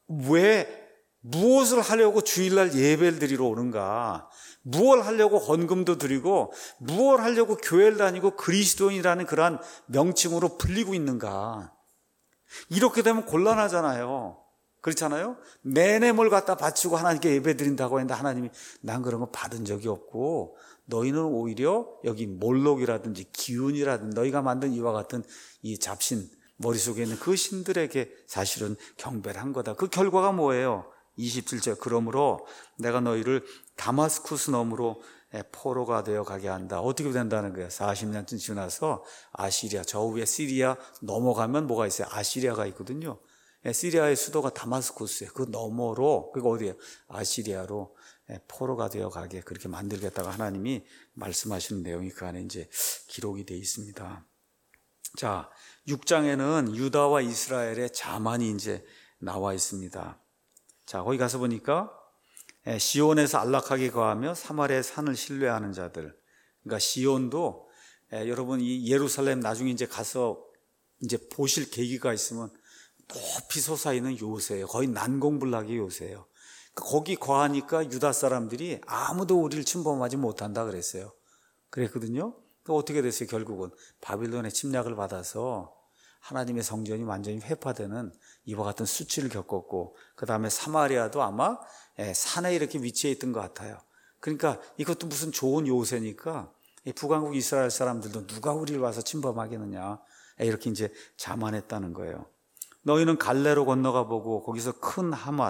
무엇을 하려고 주일날 예배를 드리러 오는가? 무엇을 하려고 헌금도 드리고 무엇을 하려고 교회를 다니고 그리스도인이라는 그러한 명칭으로 불리고 있는가? 이렇게 되면 곤란하잖아요. 그렇잖아요? 내내 뭘 갖다 바치고 하나님께 예배 드린다고 했는데 하나님이 난 그런 거 받은 적이 없고 너희는 오히려 여기 몰록이라든지 기운이라든지 너희가 만든 이와 같은 이 잡신, 머릿속에 있는 그 신들에게 사실은 경배를 한 거다. 그 결과가 뭐예요? 27절, 그러므로 내가 너희를 다마스쿠스 너머로 포로가 되어 가게 한다. 어떻게 된다는 거예요? 40년쯤 지나서 아시리아, 저 위에 시리아 넘어가면 뭐가 있어요? 아시리아가 있거든요. 시리아의 수도가 다마스쿠스예요. 그 너머로, 그게 어디예요? 아시리아로 포로가 되어 가게 그렇게 만들겠다고 하나님이 말씀하시는 내용이 그 안에 이제 기록이 되어 있습니다. 자, 6장에는 유다와 이스라엘의 자만이 이제 나와 있습니다. 자, 거기 가서 보니까 시온에서 안락하게 거하며 사마리아의 산을 신뢰하는 자들. 그러니까 시온도 여러분 이 예루살렘 나중에 이제 가서 이제 보실 계기가 있으면 높이 솟아있는 요새예요. 거의 난공불락의 요새예요. 거기 거하니까 유다 사람들이 아무도 우리를 침범하지 못한다 그랬어요. 그랬거든요. 또 어떻게 됐어요? 결국은 바빌론의 침략을 받아서 하나님의 성전이 완전히 회파되는 이와 같은 수치를 겪었고, 그 다음에 사마리아도 아마 산에 이렇게 위치해 있던 것 같아요. 그러니까 이것도 무슨 좋은 요새니까 북왕국 이스라엘 사람들도 누가 우리를 와서 침범하겠느냐, 이렇게 이제 자만했다는 거예요. 너희는 갈레로 건너가 보고 거기서 큰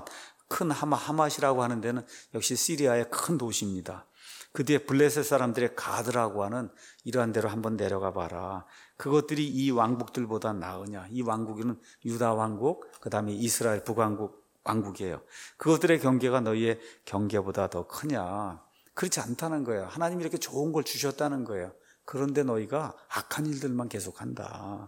하맛이라고 하는 데는 역시 시리아의 큰 도시입니다. 그 뒤에 블레셋 사람들의 가드라고 하는 이러한 데로 한번 내려가 봐라. 그것들이 이 왕국들보다 나으냐? 이 왕국은 유다 왕국, 그 다음에 이스라엘 북왕국 왕국이에요. 그것들의 경계가 너희의 경계보다 더 크냐? 그렇지 않다는 거예요. 하나님이 이렇게 좋은 걸 주셨다는 거예요. 그런데 너희가 악한 일들만 계속한다.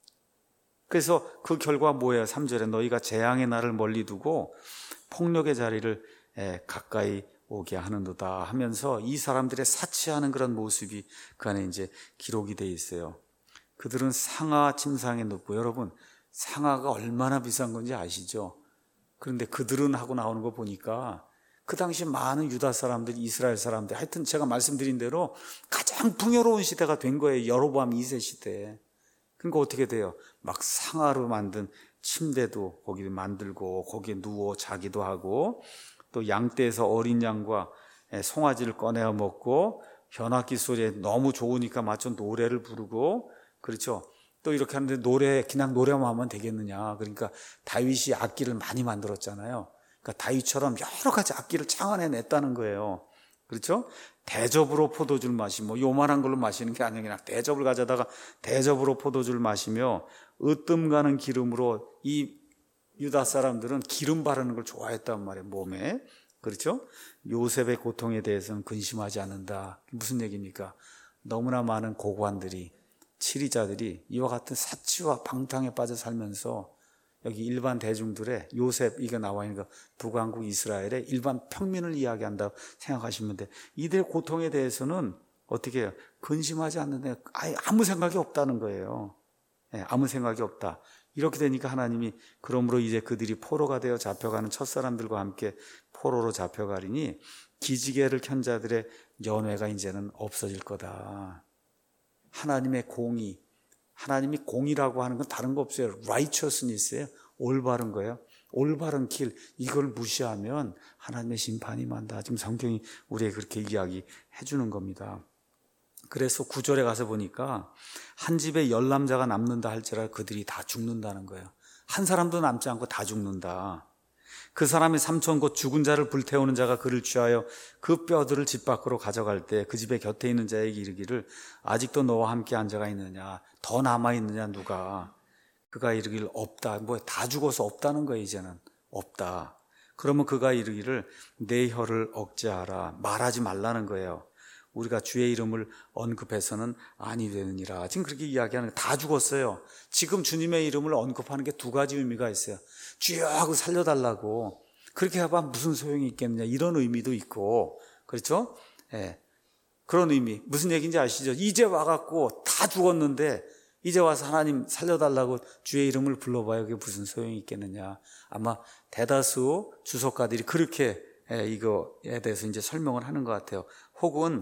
그래서 그 결과 뭐예요? 3절에 너희가 재앙의 날을 멀리 두고 폭력의 자리를 가까이 오게 하는도다 하면서 이 사람들의 사치하는 그런 모습이 그 안에 이제 기록이 되어 있어요. 그들은 상아 침상에 눕고, 여러분 상아가 얼마나 비싼 건지 아시죠? 그런데 그들은 하고 나오는 거 보니까 그 당시 많은 유다 사람들, 이스라엘 사람들, 하여튼 제가 말씀드린 대로 가장 풍요로운 시대가 된 거예요. 여로보암 2세 시대. 그러니까 어떻게 돼요? 막 상아로 만든 침대도 거기 만들고 거기에 누워 자기도 하고, 또 양떼에서 어린 양과 송아지를 꺼내어 먹고, 현악기 소리에 너무 좋으니까 맞춰 노래를 부르고, 그렇죠? 또 이렇게 하는데 그냥 노래만 하면 되겠느냐? 그러니까 다윗이 악기를 많이 만들었잖아요. 그러니까 다윗처럼 여러 가지 악기를 창안해냈다는 거예요. 그렇죠? 대접으로 포도주를 마시고, 요만한 걸로 마시는 게 아니라 그냥 대접을 가져다가 대접으로 포도주를 마시며, 으뜸 가는 기름으로, 이 유다 사람들은 기름 바르는 걸 좋아했단 말이에요, 몸에. 그렇죠? 요셉의 고통에 대해서는 근심하지 않는다. 무슨 얘기입니까? 너무나 많은 고관들이, 치리자들이 이와 같은 사치와 방탕에 빠져 살면서 여기 일반 대중들의 요셉, 이게 나와 있는 거 북왕국 이스라엘의 일반 평민을 이야기한다고 생각하시면 돼. 이들의 고통에 대해서는 어떻게 해요? 근심하지 않는데 아무 생각이 없다는 거예요. 아무 생각이 없다. 이렇게 되니까 하나님이 그러므로 이제 그들이 포로가 되어 잡혀가는 첫사람들과 함께 포로로 잡혀가리니 기지개를 켠 자들의 연회가 이제는 없어질 거다. 하나님의 공의, 하나님이 공이라고 하는 건 다른 거 없어요. righteousness예요. 올바른 거예요. 올바른 길, 이걸 무시하면 하나님의 심판이 임한다. 지금 성경이 우리에게 그렇게 이야기해 주는 겁니다. 그래서 9절에 가서 보니까 한 집에 10남자가 남는다 할지라도 그들이 다 죽는다는 거예요. 한 사람도 남지 않고 다 죽는다. 그 사람의 삼촌 곧 죽은 자를 불태우는 자가 그를 취하여 그 뼈들을 집 밖으로 가져갈 때 그 집의 곁에 있는 자에게 이르기를 아직도 너와 함께 앉아가 있느냐, 더 남아있느냐 누가. 그가 이르기를 없다. 뭐 다 죽어서 없다는 거예요. 이제는 없다. 그러면 그가 이르기를 내 혀를 억제하라. 말하지 말라는 거예요. 우리가 주의 이름을 언급해서는 아니 되느니라. 지금 그렇게 이야기하는 거예요. 다 죽었어요. 지금 주님의 이름을 언급하는 게 두 가지 의미가 있어요. 주여 하고 살려달라고. 그렇게 해봐 무슨 소용이 있겠느냐, 이런 의미도 있고, 그렇죠? 예. 그런 의미. 무슨 얘기인지 아시죠? 이제 와갖고 다 죽었는데 이제 와서 하나님 살려달라고 주의 이름을 불러봐요. 그게 무슨 소용이 있겠느냐. 아마 대다수 주석가들이 그렇게 이거에 대해서 이제 설명을 하는 것 같아요. 혹은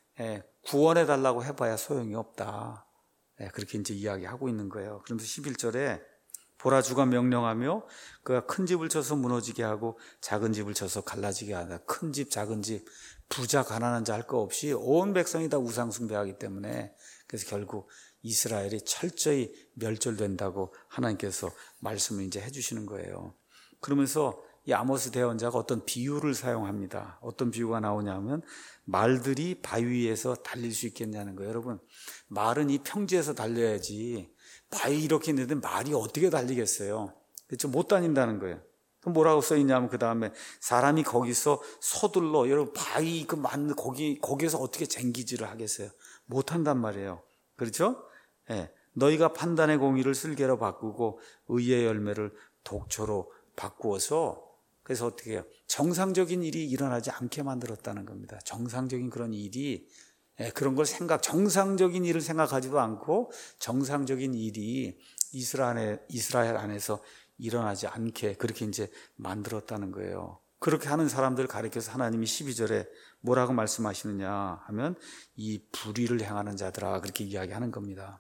구원해달라고 해봐야 소용이 없다. 그렇게 이제 이야기하고 있는 거예요. 그러면서 11절에 보라, 주가 명령하며 그가 큰 집을 쳐서 무너지게 하고 작은 집을 쳐서 갈라지게 하다. 큰 집, 작은 집, 부자, 가난한 자 할 거 없이 온 백성이 다 우상 숭배하기 때문에, 그래서 결국 이스라엘이 철저히 멸절된다고 하나님께서 말씀을 이제 해주시는 거예요. 그러면서 이 아모스 대언자가 어떤 비유를 사용합니다. 어떤 비유가 나오냐면 말들이 바위 위에서 달릴 수 있겠냐는 거예요. 여러분, 말은 이 평지에서 달려야지 바위 이렇게 있는데 말이 어떻게 달리겠어요? 그렇죠? 못 다닌다는 거예요. 그럼 뭐라고 써있냐면 그 다음에 사람이 거기서 서둘러, 여러분 바위 그 맞는 거기에서 어떻게 쟁기질을 하겠어요? 못 한단 말이에요. 그렇죠? 너희가 판단의 공의를 쓸개로 바꾸고 의의 열매를 독초로 바꾸어서, 그래서 어떻게 해요? 정상적인 일이 일어나지 않게 만들었다는 겁니다. 정상적인 그런 일이, 그런 걸 정상적인 일을 생각하지도 않고 정상적인 일이 이스라엘 안에서 일어나지 않게 그렇게 이제 만들었다는 거예요. 그렇게 하는 사람들 가리켜서 하나님이 12절에 뭐라고 말씀하시느냐 하면 이 불의를 행하는 자들아, 그렇게 이야기하는 겁니다.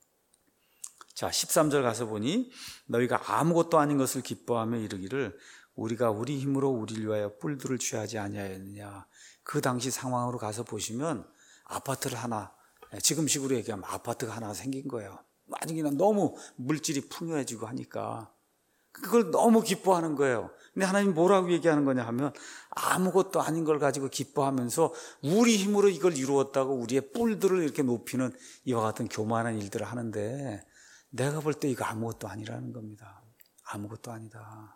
자, 13절 가서 보니 너희가 아무것도 아닌 것을 기뻐하며 이르기를 우리가 우리 힘으로 우리를 위하여 뿔들을 취하지 아니하였느냐. 그 당시 상황으로 가서 보시면 아파트를 하나, 지금식으로 얘기하면 아파트가 하나 생긴 거예요. 아주 그냥 너무 물질이 풍요해지고 하니까 그걸 너무 기뻐하는 거예요. 근데 하나님 뭐라고 얘기하는 거냐 하면 아무것도 아닌 걸 가지고 기뻐하면서 우리 힘으로 이걸 이루었다고 우리의 뿔들을 이렇게 높이는 이와 같은 교만한 일들을 하는데, 내가 볼 때 이거 아무것도 아니라는 겁니다. 아무것도 아니다.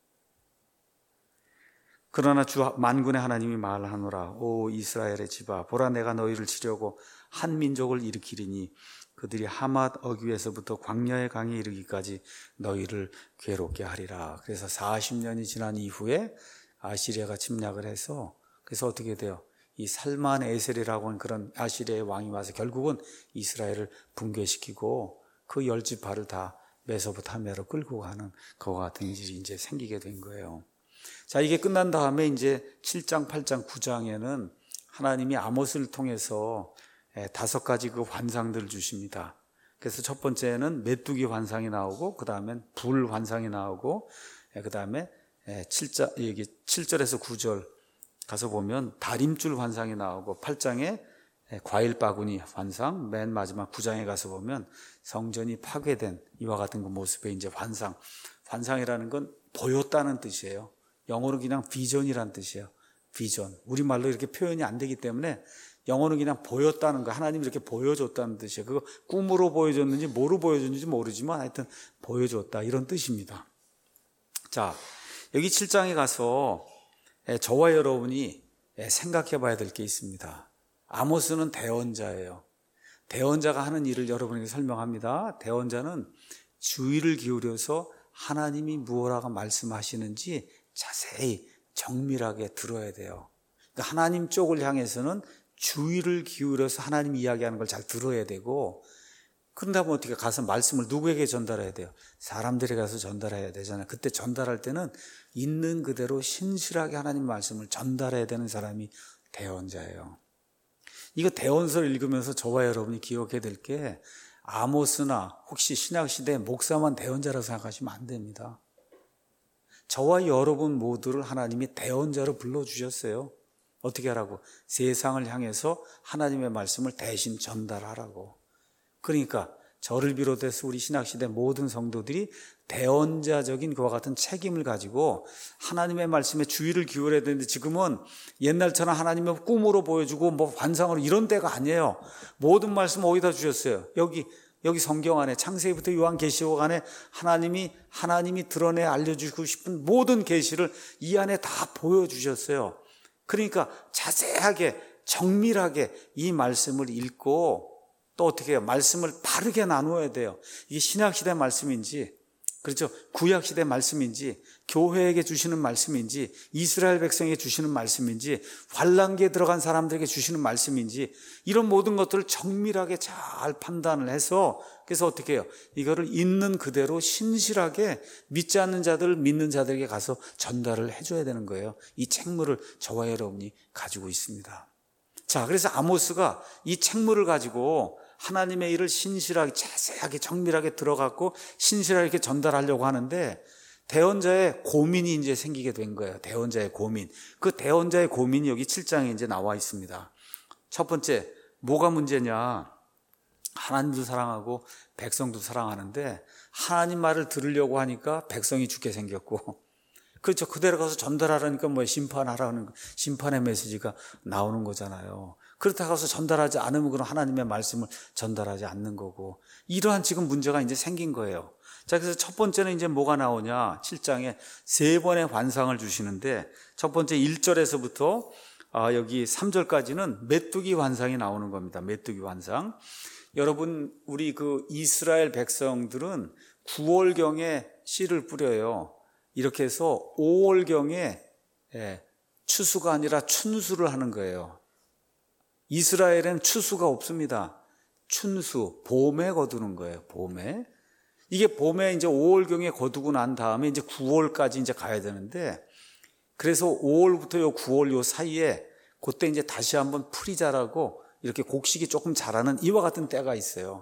그러나 주 만군의 하나님이 말하노라. 오 이스라엘의 집아, 보라 내가 너희를 치려고 한 민족을 일으키리니 그들이 하맛 어귀에서부터 광야의 강에 이르기까지 너희를 괴롭게 하리라. 그래서 40년이 지난 이후에 아시리아가 침략을 해서, 그래서 어떻게 돼요? 이 살만 에셀이라고 하는 그런 아시리아의 왕이 와서 결국은 이스라엘을 붕괴시키고 그 10지파를 다 메소포타미아로 끌고 가는 그와 같은 일이 이제 생기게 된 거예요. 자, 이게 끝난 다음에 이제 7장, 8장, 9장에는 하나님이 아모스를 통해서 5가지 그 환상들을 주십니다. 그래서 첫 번째는 메뚜기 환상이 나오고, 그 다음엔 불 환상이 나오고, 그 다음에 7절에서 9절 가서 보면 다림줄 환상이 나오고, 8장에 과일 바구니 환상, 맨 마지막 9장에 가서 보면 성전이 파괴된 이와 같은 그 모습의 이제 환상. 환상이라는 건 보였다는 뜻이에요. 영어로 그냥 비전이라는 뜻이에요. 비전. 우리말로 이렇게 표현이 안 되기 때문에 영어는 그냥 보였다는 거, 하나님이 이렇게 보여줬다는 뜻이에요. 그거 꿈으로 보여줬는지 뭐로 보여줬는지 모르지만 하여튼 보여줬다, 이런 뜻입니다. 자, 여기 7장에 가서 저와 여러분이 생각해 봐야 될 게 있습니다. 아모스는 대언자예요. 대언자가 하는 일을 여러분에게 설명합니다. 대언자는 주의를 기울여서 하나님이 무엇라고 말씀하시는지 자세히 정밀하게 들어야 돼요. 그러니까 하나님 쪽을 향해서는 주의를 기울여서 하나님 이야기하는 걸 잘 들어야 되고, 그런다면 어떻게 가서 말씀을 누구에게 전달해야 돼요? 사람들에게 가서 전달해야 되잖아요. 그때 전달할 때는 있는 그대로 신실하게 하나님 말씀을 전달해야 되는 사람이 대언자예요. 이거 대언서를 읽으면서 저와 여러분이 기억해야 될 게, 아모스나 혹시 신약시대 목사만 대언자라고 생각하시면 안 됩니다. 저와 여러분 모두를 하나님이 대언자로 불러주셨어요. 어떻게 하라고? 세상을 향해서 하나님의 말씀을 대신 전달하라고. 그러니까 저를 비롯해서 우리 신약시대 모든 성도들이 대언자적인 그와 같은 책임을 가지고 하나님의 말씀에 주의를 기울여야 되는데, 지금은 옛날처럼 하나님의 꿈으로 보여주고 뭐 환상으로 이런 때가 아니에요. 모든 말씀 어디다 주셨어요? 여기 성경 안에, 창세기부터 요한계시록 안에 하나님이 드러내 알려주고 싶은 모든 계시를 이 안에 다 보여주셨어요. 그러니까 자세하게 정밀하게 이 말씀을 읽고 또 어떻게 해요? 말씀을 바르게 나누어야 돼요. 이게 신약시대 말씀인지, 그렇죠? 구약시대 말씀인지, 교회에게 주시는 말씀인지, 이스라엘 백성에게 주시는 말씀인지, 환란기에 들어간 사람들에게 주시는 말씀인지, 이런 모든 것들을 정밀하게 잘 판단을 해서, 그래서 어떻게 해요? 이거를 있는 그대로 신실하게 믿지 않는 자들, 믿는 자들에게 가서 전달을 해줘야 되는 거예요. 이 책무를 저와 여러분이 가지고 있습니다. 자, 그래서 아모스가 이 책무를 가지고 하나님의 일을 신실하게, 자세하게, 정밀하게 들어갔고 신실하게 이렇게 전달하려고 하는데, 대언자의 고민이 이제 생기게 된 거예요. 대언자의 고민. 그 대언자의 고민이 여기 7장에 이제 나와 있습니다. 첫 번째, 뭐가 문제냐? 하나님도 사랑하고 백성도 사랑하는데 하나님 말을 들으려고 하니까 백성이 죽게 생겼고, 그렇죠. 그대로 가서 전달하라니까 뭐 심판하라는 심판의 메시지가 나오는 거잖아요. 그렇다고 해서 전달하지 않으면 그럼 하나님의 말씀을 전달하지 않는 거고, 이러한 지금 문제가 이제 생긴 거예요. 자, 그래서 첫 번째는 이제 뭐가 나오냐? 7장에 3번의 환상을 주시는데, 첫 번째 1절에서부터 여기 3절까지는 메뚜기 환상이 나오는 겁니다. 메뚜기 환상. 여러분, 우리 그 이스라엘 백성들은 9월경에 씨를 뿌려요. 이렇게 해서 5월경에 추수가 아니라 춘수를 하는 거예요. 이스라엘엔 추수가 없습니다. 춘수, 봄에 거두는 거예요. 봄에. 이게 봄에 이제 5월경에 거두고 난 다음에 이제 9월까지 이제 가야 되는데, 그래서 5월부터 요 9월 요 사이에 그때 이제 다시 한번 풀이 자라고 이렇게 곡식이 조금 자라는 이와 같은 때가 있어요.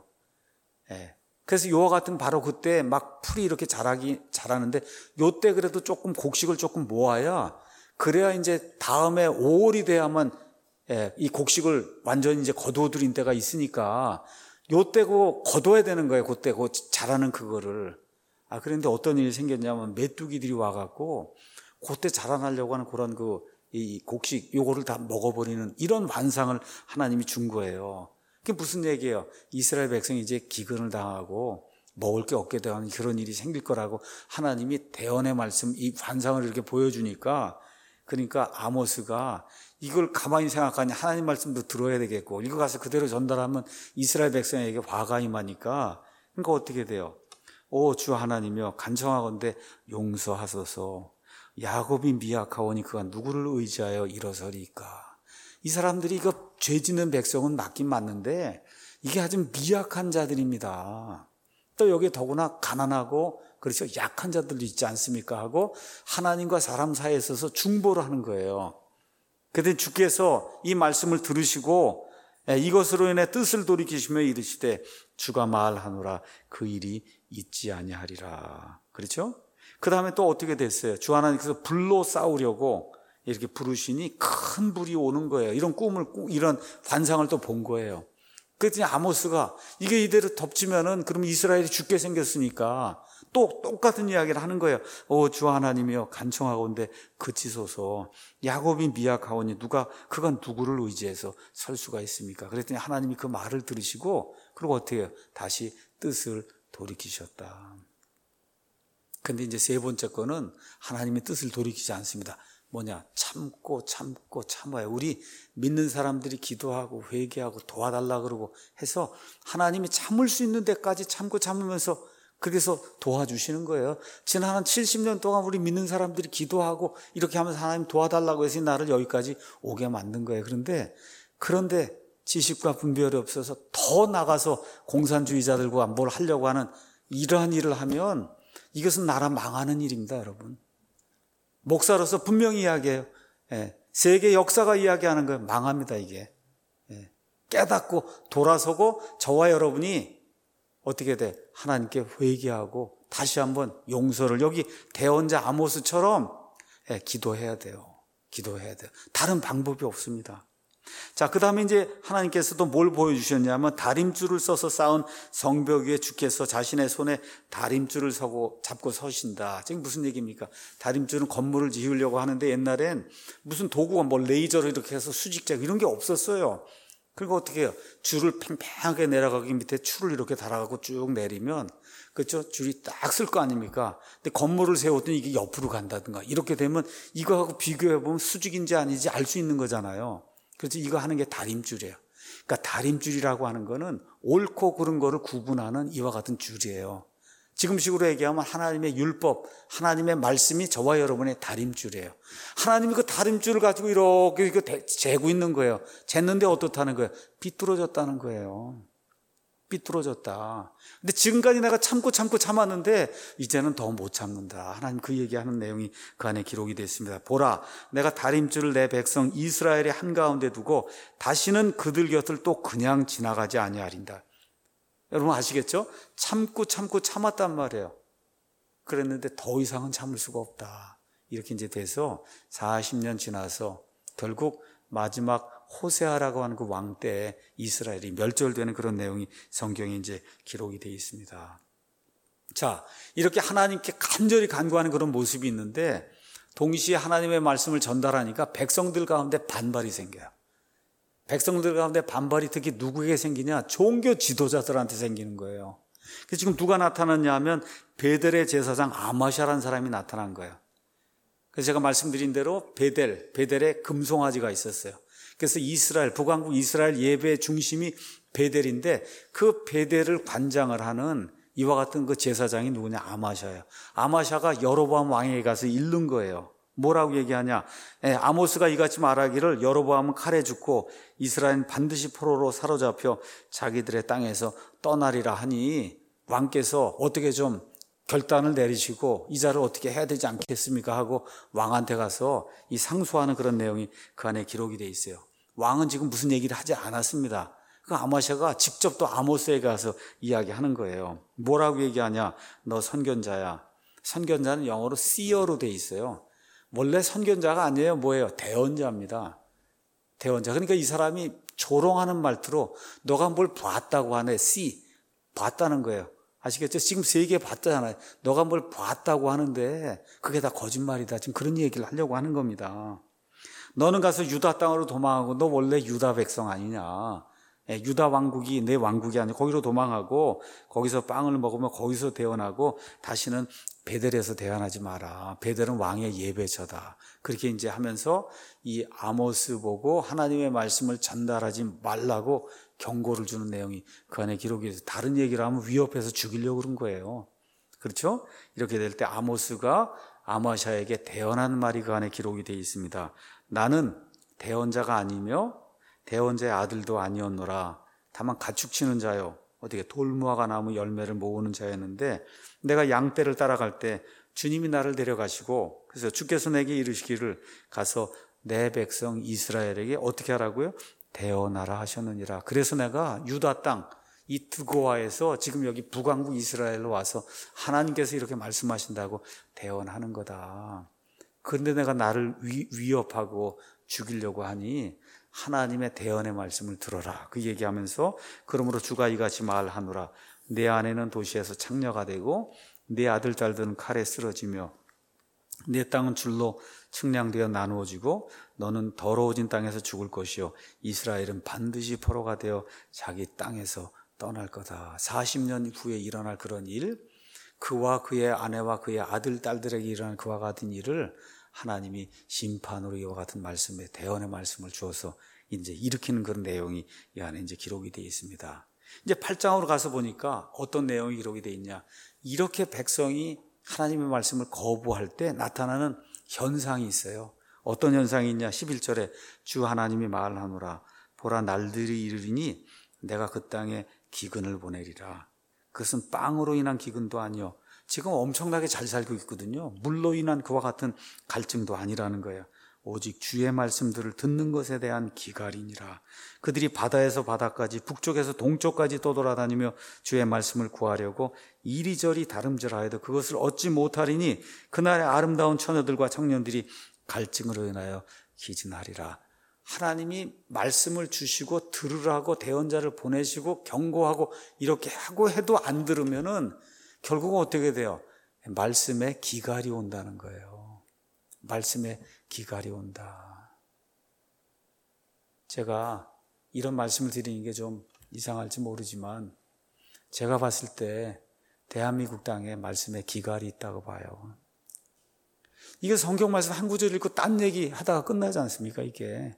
그래서 요와 같은 바로 그때 막 풀이 이렇게 자라는데, 요때 그래도 조금 곡식을 조금 모아야, 그래야 이제 다음에 5월이 돼야만 이 곡식을 완전히 이제 거두어들인 때가 있으니까 요때 그 거둬야 되는 거예요. 그때 그 자라는 그거를. 그런데 어떤 일이 생겼냐면 메뚜기들이 와갖고 그때 자라나려고 하는 그런 이 곡식 요거를 다 먹어버리는 이런 환상을 하나님이 준 거예요. 그게 무슨 얘기예요? 이스라엘 백성이 이제 기근을 당하고 먹을 게 없게 되는 그런 일이 생길 거라고 하나님이 대언의 말씀, 이 환상을 이렇게 보여주니까, 그러니까 아모스가 이걸 가만히 생각하니 하나님 말씀도 들어야 되겠고, 이거 가서 그대로 전달하면 이스라엘 백성에게 화가 임하니까, 그러니까 어떻게 돼요? 주 하나님이여 간청하건대 용서하소서. 야곱이 미약하오니 그가 누구를 의지하여 일어서리까. 이 사람들이 이거 죄 짓는 백성은 맞긴 맞는데 이게 아주 미약한 자들입니다. 또 여기에 더구나 가난하고, 그렇죠, 약한 자들도 있지 않습니까? 하고 하나님과 사람 사이에 있어서 중보를 하는 거예요. 그때 주께서 이 말씀을 들으시고 이것으로 인해 뜻을 돌이키시며 이르시되 주가 말하노라 그 일이 있지 아니하리라. 그렇죠? 그 다음에 또 어떻게 됐어요? 주 하나님께서 불로 싸우려고 이렇게 부르시니 큰 불이 오는 거예요. 이런 환상을 또 본 거예요. 그랬더니 아모스가 이게 이대로 덮치면은 그럼 이스라엘이 죽게 생겼으니까 또 똑같은 이야기를 하는 거예요. 주 하나님이여 간청하건대 그치소서. 야곱이 미약하오니 그가 누구를 의지해서 설 수가 있습니까? 그랬더니 하나님이 그 말을 들으시고, 그리고 어떻게 해요? 다시 뜻을 돌이키셨다. 근데 이제 세 번째 거는 하나님의 뜻을 돌이키지 않습니다. 뭐냐? 참고 참아요. 우리 믿는 사람들이 기도하고 회개하고 도와달라 그러고 해서 하나님이 참을 수 있는 데까지 참으면서 그래서 도와주시는 거예요. 지난 한 70년 동안 우리 믿는 사람들이 기도하고 이렇게 하면서 하나님 도와달라고 해서 나를 여기까지 오게 만든 거예요. 그런데 지식과 분별이 없어서 더 나가서 공산주의자들과 뭘 하려고 하는 이러한 일을 하면 이것은 나라 망하는 일입니다, 여러분. 목사로서 분명히 이야기해요. 세계 역사가 이야기하는 거예요. 망합니다, 이게. 깨닫고 돌아서고 저와 여러분이 어떻게 돼? 하나님께 회개하고 다시 한번 용서를 여기 대언자 아모스처럼 기도해야 돼요. 기도해야 돼요. 다른 방법이 없습니다. 자, 그 다음에 이제 하나님께서도 뭘 보여주셨냐면 다림줄을 써서 쌓은 성벽 위에 주께서 자신의 손에 다림줄을 잡고 서신다. 지금 무슨 얘기입니까? 다림줄은 건물을 지으려고 하는데 옛날엔 무슨 도구가 뭐 레이저로 이렇게 해서 수직자 이런 게 없었어요. 그리고 어떻게 해요? 줄을 팽팽하게 내려가기 밑에 줄을 이렇게 달아가고 쭉 내리면 그렇죠? 줄이 딱 쓸 거 아닙니까? 근데 건물을 세웠더니 이게 옆으로 간다든가 이렇게 되면 이거하고 비교해보면 수직인지 아닌지 알 수 있는 거잖아요. 그래서 이거 하는 게 다림줄이에요. 그러니까 다림줄이라고 하는 거는 옳고 그른 거를 구분하는 이와 같은 줄이에요. 지금식으로 얘기하면 하나님의 율법, 하나님의 말씀이 저와 여러분의 다림줄이에요. 하나님이 그 다림줄을 가지고 이렇게 재고 있는 거예요. 쟀는데 어떻다는 거예요? 비뚤어졌다는 거예요. 삐뚤어졌다. 근데 지금까지 내가 참고 참았는데 이제는 더 못 참는다. 하나님 그 얘기하는 내용이 그 안에 기록이 되어 있습니다. 보라, 내가 다림줄을 내 백성 이스라엘의 한가운데 두고 다시는 그들 곁을 또 그냥 지나가지 아니하린다. 여러분 아시겠죠? 참고 참았단 말이에요. 그랬는데 더 이상은 참을 수가 없다. 이렇게 이제 돼서 40년 지나서 결국 마지막 호세아라고 하는 그 왕 때 이스라엘이 멸절되는 그런 내용이 성경에 이제 기록이 되어 있습니다. 자, 이렇게 하나님께 간절히 간구하는 그런 모습이 있는데 동시에 하나님의 말씀을 전달하니까 백성들 가운데 반발이 생겨요. 백성들 가운데 반발이 특히 누구에게 생기냐? 종교 지도자들한테 생기는 거예요. 그래서 지금 누가 나타났냐 하면 베델의 제사장 아마샤라는 사람이 나타난 거예요. 그래서 제가 말씀드린 대로 베델에 금송아지가 있었어요. 그래서 북왕국 이스라엘 예배의 중심이 베델인데 그 베델을 관장을 하는 이와 같은 그 제사장이 누구냐? 아마샤예요. 아마샤가 여로보암 왕에게 가서 잃는 거예요. 뭐라고 얘기하냐? 아모스가 이같이 말하기를 여로보암은 칼에 죽고 이스라엘은 반드시 포로로 사로잡혀 자기들의 땅에서 떠나리라 하니 왕께서 어떻게 좀 결단을 내리시고 이 자를 어떻게 해야 되지 않겠습니까? 하고 왕한테 가서 이 상소하는 그런 내용이 그 안에 기록이 되어 있어요. 왕은 지금 무슨 얘기를 하지 않았습니다. 그 아마샤가 직접 또 아모스에게 가서 이야기하는 거예요. 뭐라고 얘기하냐? 너 선견자야. 선견자는 영어로 seer로 되어 있어요. 원래 선견자가 아니에요. 뭐예요? 대언자입니다. 대언자. 그러니까 이 사람이 조롱하는 말투로 너가 뭘 봤다고 하네. see. 봤다는 거예요. 아시겠죠? 지금 세계 봤잖아요. 너가 뭘 봤다고 하는데 그게 다 거짓말이다. 지금 그런 얘기를 하려고 하는 겁니다. 너는 가서 유다 땅으로 도망하고 너 원래 유다 백성 아니냐. 유다 왕국이 내 왕국이 아니고 거기로 도망하고 거기서 빵을 먹으면 거기서 대언하고 다시는 베델에서 대언하지 마라. 베델은 왕의 예배처다. 그렇게 이제 하면서 이 아모스 보고 하나님의 말씀을 전달하지 말라고 경고를 주는 내용이 그 안에 기록이 돼서 다른 얘기를 하면 위협해서 죽이려고 그런 거예요. 그렇죠? 이렇게 될 때 아모스가 아마샤에게 대언하는 말이 그 안에 기록이 되어 있습니다. 나는 대언자가 아니며 대언자의 아들도 아니었노라. 다만 가축치는 자요. 어떻게 돌무화과 나무 열매를 모으는 자였는데 내가 양떼를 따라갈 때 주님이 나를 데려가시고 그래서 주께서 내게 이르시기를 가서 내 백성 이스라엘에게 어떻게 하라고요? 대언하라 하셨느니라. 그래서 내가 유다 땅 이 드고아에서 지금 여기 북왕국 이스라엘로 와서 하나님께서 이렇게 말씀하신다고 대언하는 거다. 그런데 내가 나를 위협하고 죽이려고 하니 하나님의 대언의 말씀을 들어라. 그 얘기하면서 그러므로 주가 이같이 말하노라. 내 아내는 도시에서 창녀가 되고 내 아들 딸들은 칼에 쓰러지며 내 땅은 줄로 측량되어 나누어지고 너는 더러워진 땅에서 죽을 것이요 이스라엘은 반드시 포로가 되어 자기 땅에서 떠날 거다. 40년 후에 일어날 그런 일, 그와 그의 아내와 그의 아들 딸들에게 일어날 그와 같은 일을 하나님이 심판으로 이와 같은 말씀에 대언의 말씀을 주어서 이제 일으키는 그런 내용이 이 안에 이제 기록이 되어 있습니다. 이제 8장으로 가서 보니까 어떤 내용이 기록이 되어 있냐? 이렇게 백성이 하나님의 말씀을 거부할 때 나타나는 현상이 있어요. 어떤 현상이 있냐? 11절에 주 하나님이 말하노라. 보라 날들이 이르리니 내가 그 땅에 기근을 보내리라. 그것은 빵으로 인한 기근도 아니요. 지금 엄청나게 잘 살고 있거든요. 물로 인한 그와 같은 갈증도 아니라는 거예요. 오직 주의 말씀들을 듣는 것에 대한 기갈이니라. 그들이 바다에서 바다까지 북쪽에서 동쪽까지 떠돌아다니며 주의 말씀을 구하려고 이리저리 다름질하여도 그것을 얻지 못하리니 그날의 아름다운 처녀들과 청년들이 갈증으로 인하여 기진하리라. 하나님이 말씀을 주시고 들으라고 대언자를 보내시고 경고하고 이렇게 하고 해도 안 들으면은 결국은 어떻게 돼요? 말씀에 기갈이 온다는 거예요. 말씀에 기갈이 온다. 제가 이런 말씀을 드리는 게 좀 이상할지 모르지만 제가 봤을 때 대한민국 땅에 말씀에 기갈이 있다고 봐요. 이게 성경 말씀 한 구절 읽고 딴 얘기 하다가 끝나지 않습니까? 이게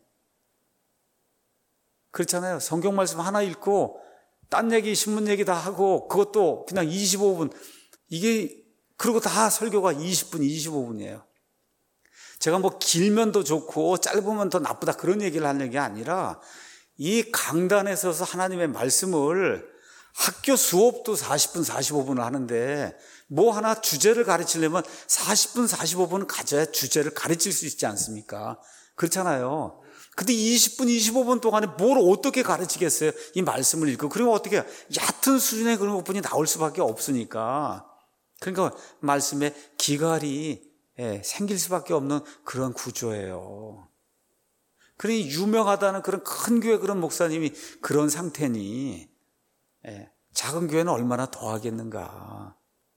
그렇잖아요. 성경 말씀 하나 읽고 딴 얘기, 신문 얘기 다 하고 그것도 그냥 25분, 이게 그리고 다 설교가 20분, 25분이에요. 제가 뭐 길면 더 좋고 짧으면 더 나쁘다 그런 얘기를 하는 게 아니라 이 강단에 서서 하나님의 말씀을 학교 수업도 40분, 45분을 하는데 뭐 하나 주제를 가르치려면 40분, 45분은 가져야 주제를 가르칠 수 있지 않습니까? 그렇잖아요. 근데 20분, 25분 동안에 뭘 어떻게 가르치겠어요? 이 말씀을 읽고. 그러면 어떻게 얕은 수준의 그런 부분이 나올 수밖에 없으니까. 그러니까 말씀에 기갈이 생길 수밖에 없는 그런 구조예요. 그러니 유명하다는 그런 큰 교회 그런 목사님이 그런 상태니 작은 교회는 얼마나 더 하겠는가.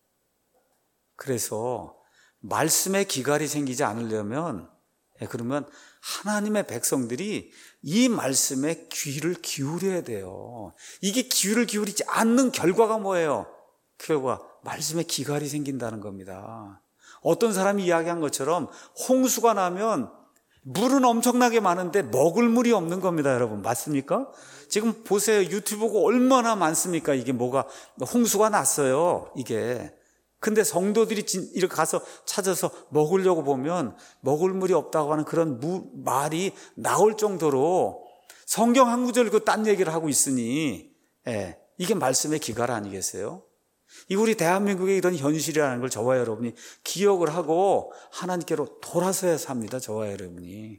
그래서 말씀에 기갈이 생기지 않으려면 그러면 하나님의 백성들이 이 말씀에 귀를 기울여야 돼요. 이게 귀를 기울이지 않는 결과가 뭐예요? 결과 말씀에 기갈이 생긴다는 겁니다. 어떤 사람이 이야기한 것처럼 홍수가 나면 물은 엄청나게 많은데 먹을 물이 없는 겁니다, 여러분. 맞습니까? 지금 보세요. 유튜브 보고 얼마나 많습니까? 이게 뭐가 홍수가 났어요, 이게. 근데 성도들이 이렇게 가서 찾아서 먹으려고 보면 먹을 물이 없다고 하는 그런 말이 나올 정도로 성경 한 구절 읽고 딴 얘기를 하고 있으니 이게 말씀의 기갈 아니겠어요? 이 우리 대한민국의 이런 현실이라는 걸 저와 여러분이 기억을 하고 하나님께로 돌아서야 삽니다. 저와 여러분이.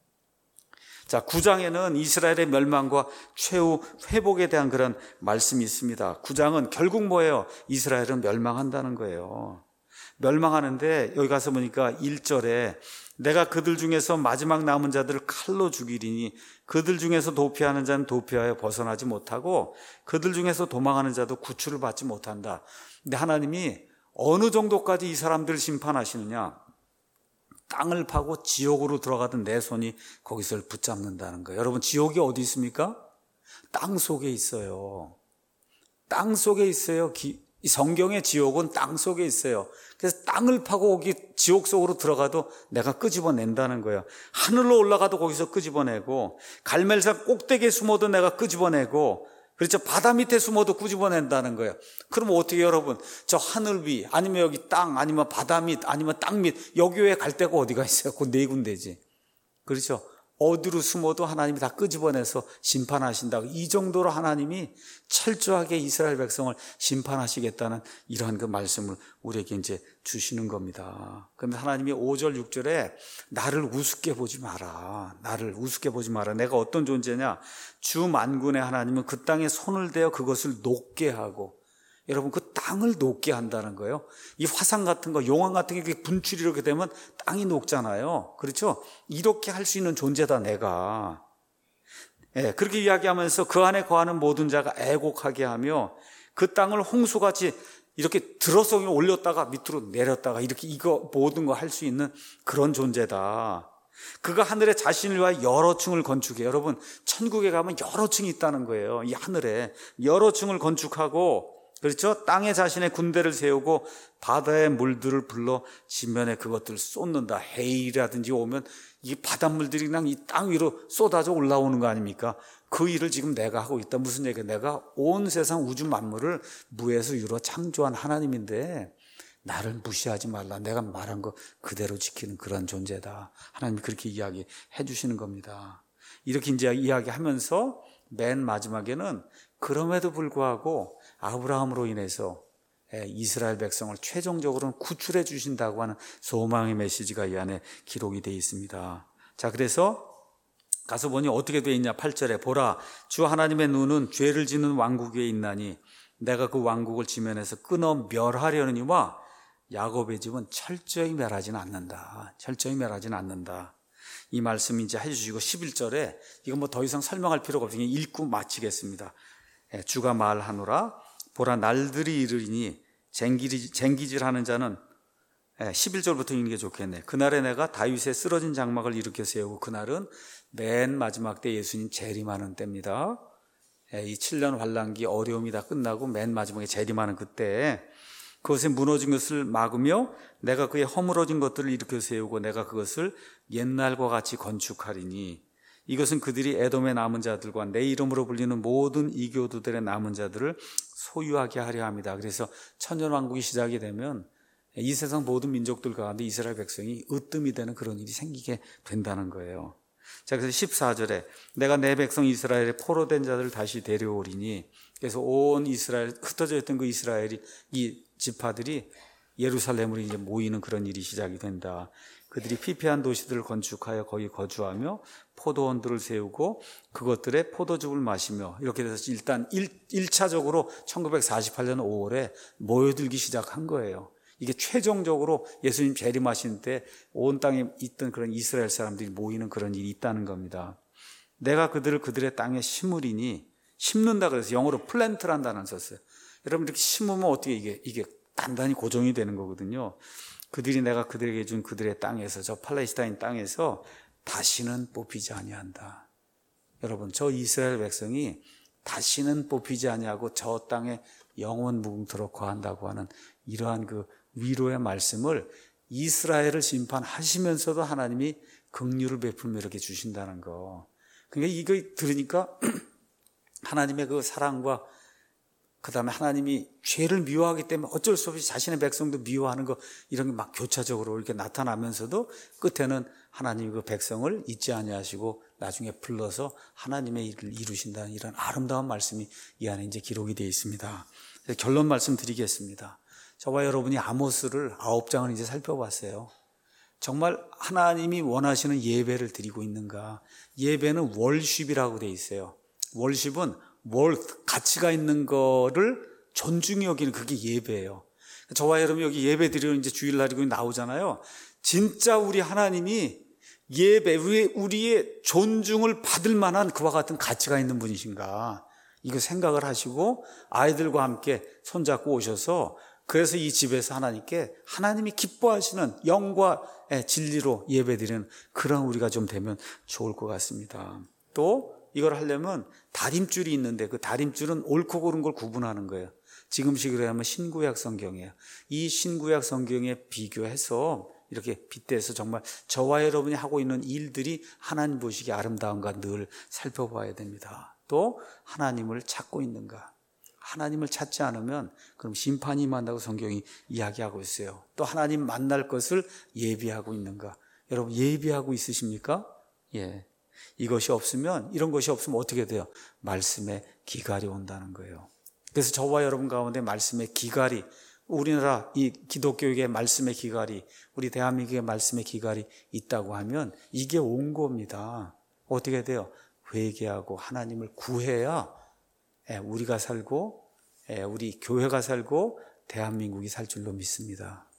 자, 9장에는 이스라엘의 멸망과 최후 회복에 대한 그런 말씀이 있습니다. 9장은 결국 뭐예요? 이스라엘은 멸망한다는 거예요. 멸망하는데 여기 가서 보니까 1절에 내가 그들 중에서 마지막 남은 자들을 칼로 죽이리니 그들 중에서 도피하는 자는 도피하여 벗어나지 못하고 그들 중에서 도망하는 자도 구출을 받지 못한다. 근데 하나님이 어느 정도까지 이 사람들을 심판하시느냐? 땅을 파고 지옥으로 들어가던 내 손이 거기서 붙잡는다는 거예요. 여러분, 지옥이 어디 있습니까? 땅 속에 있어요. 땅 속에 있어요. 이 성경의 지옥은 땅 속에 있어요. 그래서 땅을 파고 거기 지옥 속으로 들어가도 내가 끄집어낸다는 거예요. 하늘로 올라가도 거기서 끄집어내고 갈멜산 꼭대기에 숨어도 내가 끄집어내고 그렇죠. 바다 밑에 숨어도 끄집어낸다는 거예요. 그럼 어떻게 여러분, 저 하늘 위 아니면 여기 땅 아니면 바다 밑 아니면 땅 밑 여기 왜 갈 데가 어디가 있어요? 그 네 군데지. 그렇죠. 어디로 숨어도 하나님이 다 끄집어내서 심판하신다고. 이 정도로 하나님이 철저하게 이스라엘 백성을 심판하시겠다는 이러한 그 말씀을 우리에게 이제 주시는 겁니다. 그런데 하나님이 5절 6절에 나를 우습게 보지 마라. 나를 우습게 보지 마라. 내가 어떤 존재냐? 주 만군의 하나님은 그 땅에 손을 대어 그것을 녹게 하고, 여러분 그 땅을 녹게 한다는 거예요. 이 화산 같은 거, 용암 같은 게 분출이 이렇게 되면 땅이 녹잖아요. 그렇죠? 이렇게 할 수 있는 존재다 내가. 그렇게 이야기하면서 그 안에 거하는 모든 자가 애곡하게 하며 그 땅을 홍수같이 이렇게 들어서 올렸다가 밑으로 내렸다가 이렇게 이거 모든 거 할 수 있는 그런 존재다. 그가 하늘에 자신을 위하여 여러 층을 건축해. 여러분 천국에 가면 여러 층이 있다는 거예요. 이 하늘에 여러 층을 건축하고, 그렇죠? 땅에 자신의 군대를 세우고 바다의 물들을 불러 지면에 그것들을 쏟는다. 해일이라든지 오면 이 바닷물들이 그냥 이 땅 위로 쏟아져 올라오는 거 아닙니까? 그 일을 지금 내가 하고 있다. 무슨 얘기야? 내가 온 세상 우주 만물을 무에서 유로 창조한 하나님인데 나를 무시하지 말라. 내가 말한 거 그대로 지키는 그런 존재다. 하나님이 그렇게 이야기해 주시는 겁니다. 이렇게 이제 이야기하면서 맨 마지막에는 그럼에도 불구하고 아브라함으로 인해서 이스라엘 백성을 최종적으로는 구출해 주신다고 하는 소망의 메시지가 이 안에 기록이 되어 있습니다. 자, 그래서 가서 보니 어떻게 돼 있냐. 8절에 보라, 주 하나님의 눈은 죄를 짓는 왕국 위에 있나니 내가 그 왕국을 지면에서 끊어 멸하려니와 야곱의 집은 철저히 멸하지는 않는다. 철저히 멸하지는 않는다. 이 말씀 이제 해주시고 11절에 이건 뭐 더 이상 설명할 필요가 없으니 읽고 마치겠습니다. 주가 말하노라, 보라 날들이 이르리니 쟁기질하는 자는 11절부터 읽는 게 좋겠네. 그날에 내가 다윗의 쓰러진 장막을 일으켜 세우고, 그날은 맨 마지막 때 예수님 재림하는 때입니다. 이 7년 환란기 어려움이 다 끝나고 맨 마지막에 재림하는 그때 그것에 무너진 것을 막으며 내가 그의 허물어진 것들을 일으켜 세우고 내가 그것을 옛날과 같이 건축하리니 이것은 그들이 에돔의 남은 자들과 내 이름으로 불리는 모든 이교도들의 남은 자들을 소유하게 하려 합니다. 그래서 천년왕국이 시작이 되면 이 세상 모든 민족들 가운데 이스라엘 백성이 으뜸이 되는 그런 일이 생기게 된다는 거예요. 자, 그래서 14절에 내가 내 백성 이스라엘의 포로된 자들을 다시 데려오리니, 그래서 온 이스라엘, 흩어져 있던 그 이스라엘이, 이 지파들이 예루살렘으로 이제 모이는 그런 일이 시작이 된다. 그들이 피폐한 도시들을 건축하여 거기 거주하며 포도원들을 세우고 그것들의 포도즙을 마시며, 이렇게 돼서 일단 1차적으로 1948년 5월에 모여들기 시작한 거예요. 이게 최종적으로 예수님 재림하신 때 온 땅에 있던 그런 이스라엘 사람들이 모이는 그런 일이 있다는 겁니다. 내가 그들을 그들의 땅에 심으리니, 심는다 그래서 영어로 플랜트라는 단어를 썼어요. 여러분, 이렇게 심으면 어떻게 이게 단단히 고정이 되는 거거든요. 그들이 내가 그들에게 준 그들의 땅에서, 저 팔레스타인 땅에서 다시는 뽑히지 아니한다. 여러분, 저 이스라엘 백성이 다시는 뽑히지 아니하고 저 땅에 영원 무궁토록 거한다고 하는 이러한 그 위로의 말씀을 이스라엘을 심판하시면서도 하나님이 긍휼을 베풀며 이렇게 주신다는 거. 그러니까 이거 들으니까 하나님의 그 사랑과 그 다음에 하나님이 죄를 미워하기 때문에 어쩔 수 없이 자신의 백성도 미워하는 거, 이런 게 막 교차적으로 이렇게 나타나면서도 끝에는 하나님이 그 백성을 잊지 아니하시고 나중에 불러서 하나님의 일을 이루신다는 이런 아름다운 말씀이 이 안에 이제 기록이 되어 있습니다. 결론 말씀드리겠습니다. 저와 여러분이 아모스를 9장을 이제 살펴봤어요. 정말 하나님이 원하시는 예배를 드리고 있는가? 예배는 월십이라고 되어 있어요. 월십은 worth, 가치가 있는 거를 존중히 여기는 그게 예배예요. 저와 여러분 여기 예배 드리는 이제 주일날이고 나오잖아요. 진짜 우리 하나님이 예배, 우리의 존중을 받을 만한 그와 같은 가치가 있는 분이신가? 이거 생각을 하시고 아이들과 함께 손잡고 오셔서, 그래서 이 집에서 하나님께 하나님이 기뻐하시는 영과 진리로 예배드리는 그런 우리가 좀 되면 좋을 것 같습니다. 또 이걸 하려면 다림줄이 있는데 그 다림줄은 옳고 그른 걸 구분하는 거예요. 지금식으로 하면 신구약 성경이에요. 이 신구약 성경에 비교해서 이렇게 빗대서 정말 저와 여러분이 하고 있는 일들이 하나님 보시기에 아름다운가 늘 살펴봐야 됩니다. 또 하나님을 찾고 있는가? 하나님을 찾지 않으면 그럼 심판이 임한다고 성경이 이야기하고 있어요. 또 하나님 만날 것을 예비하고 있는가? 여러분 예비하고 있으십니까? 예. 이것이 없으면, 이런 것이 없으면 어떻게 돼요? 말씀의 기갈이 온다는 거예요. 그래서 저와 여러분 가운데 말씀의 기갈이, 우리나라 이 기독교육의 말씀의 기갈이, 우리 대한민국의 말씀의 기갈이 있다고 하면 이게 온 겁니다. 어떻게 돼요? 회개하고 하나님을 구해야 우리가 살고 우리 교회가 살고 대한민국이 살 줄로 믿습니다.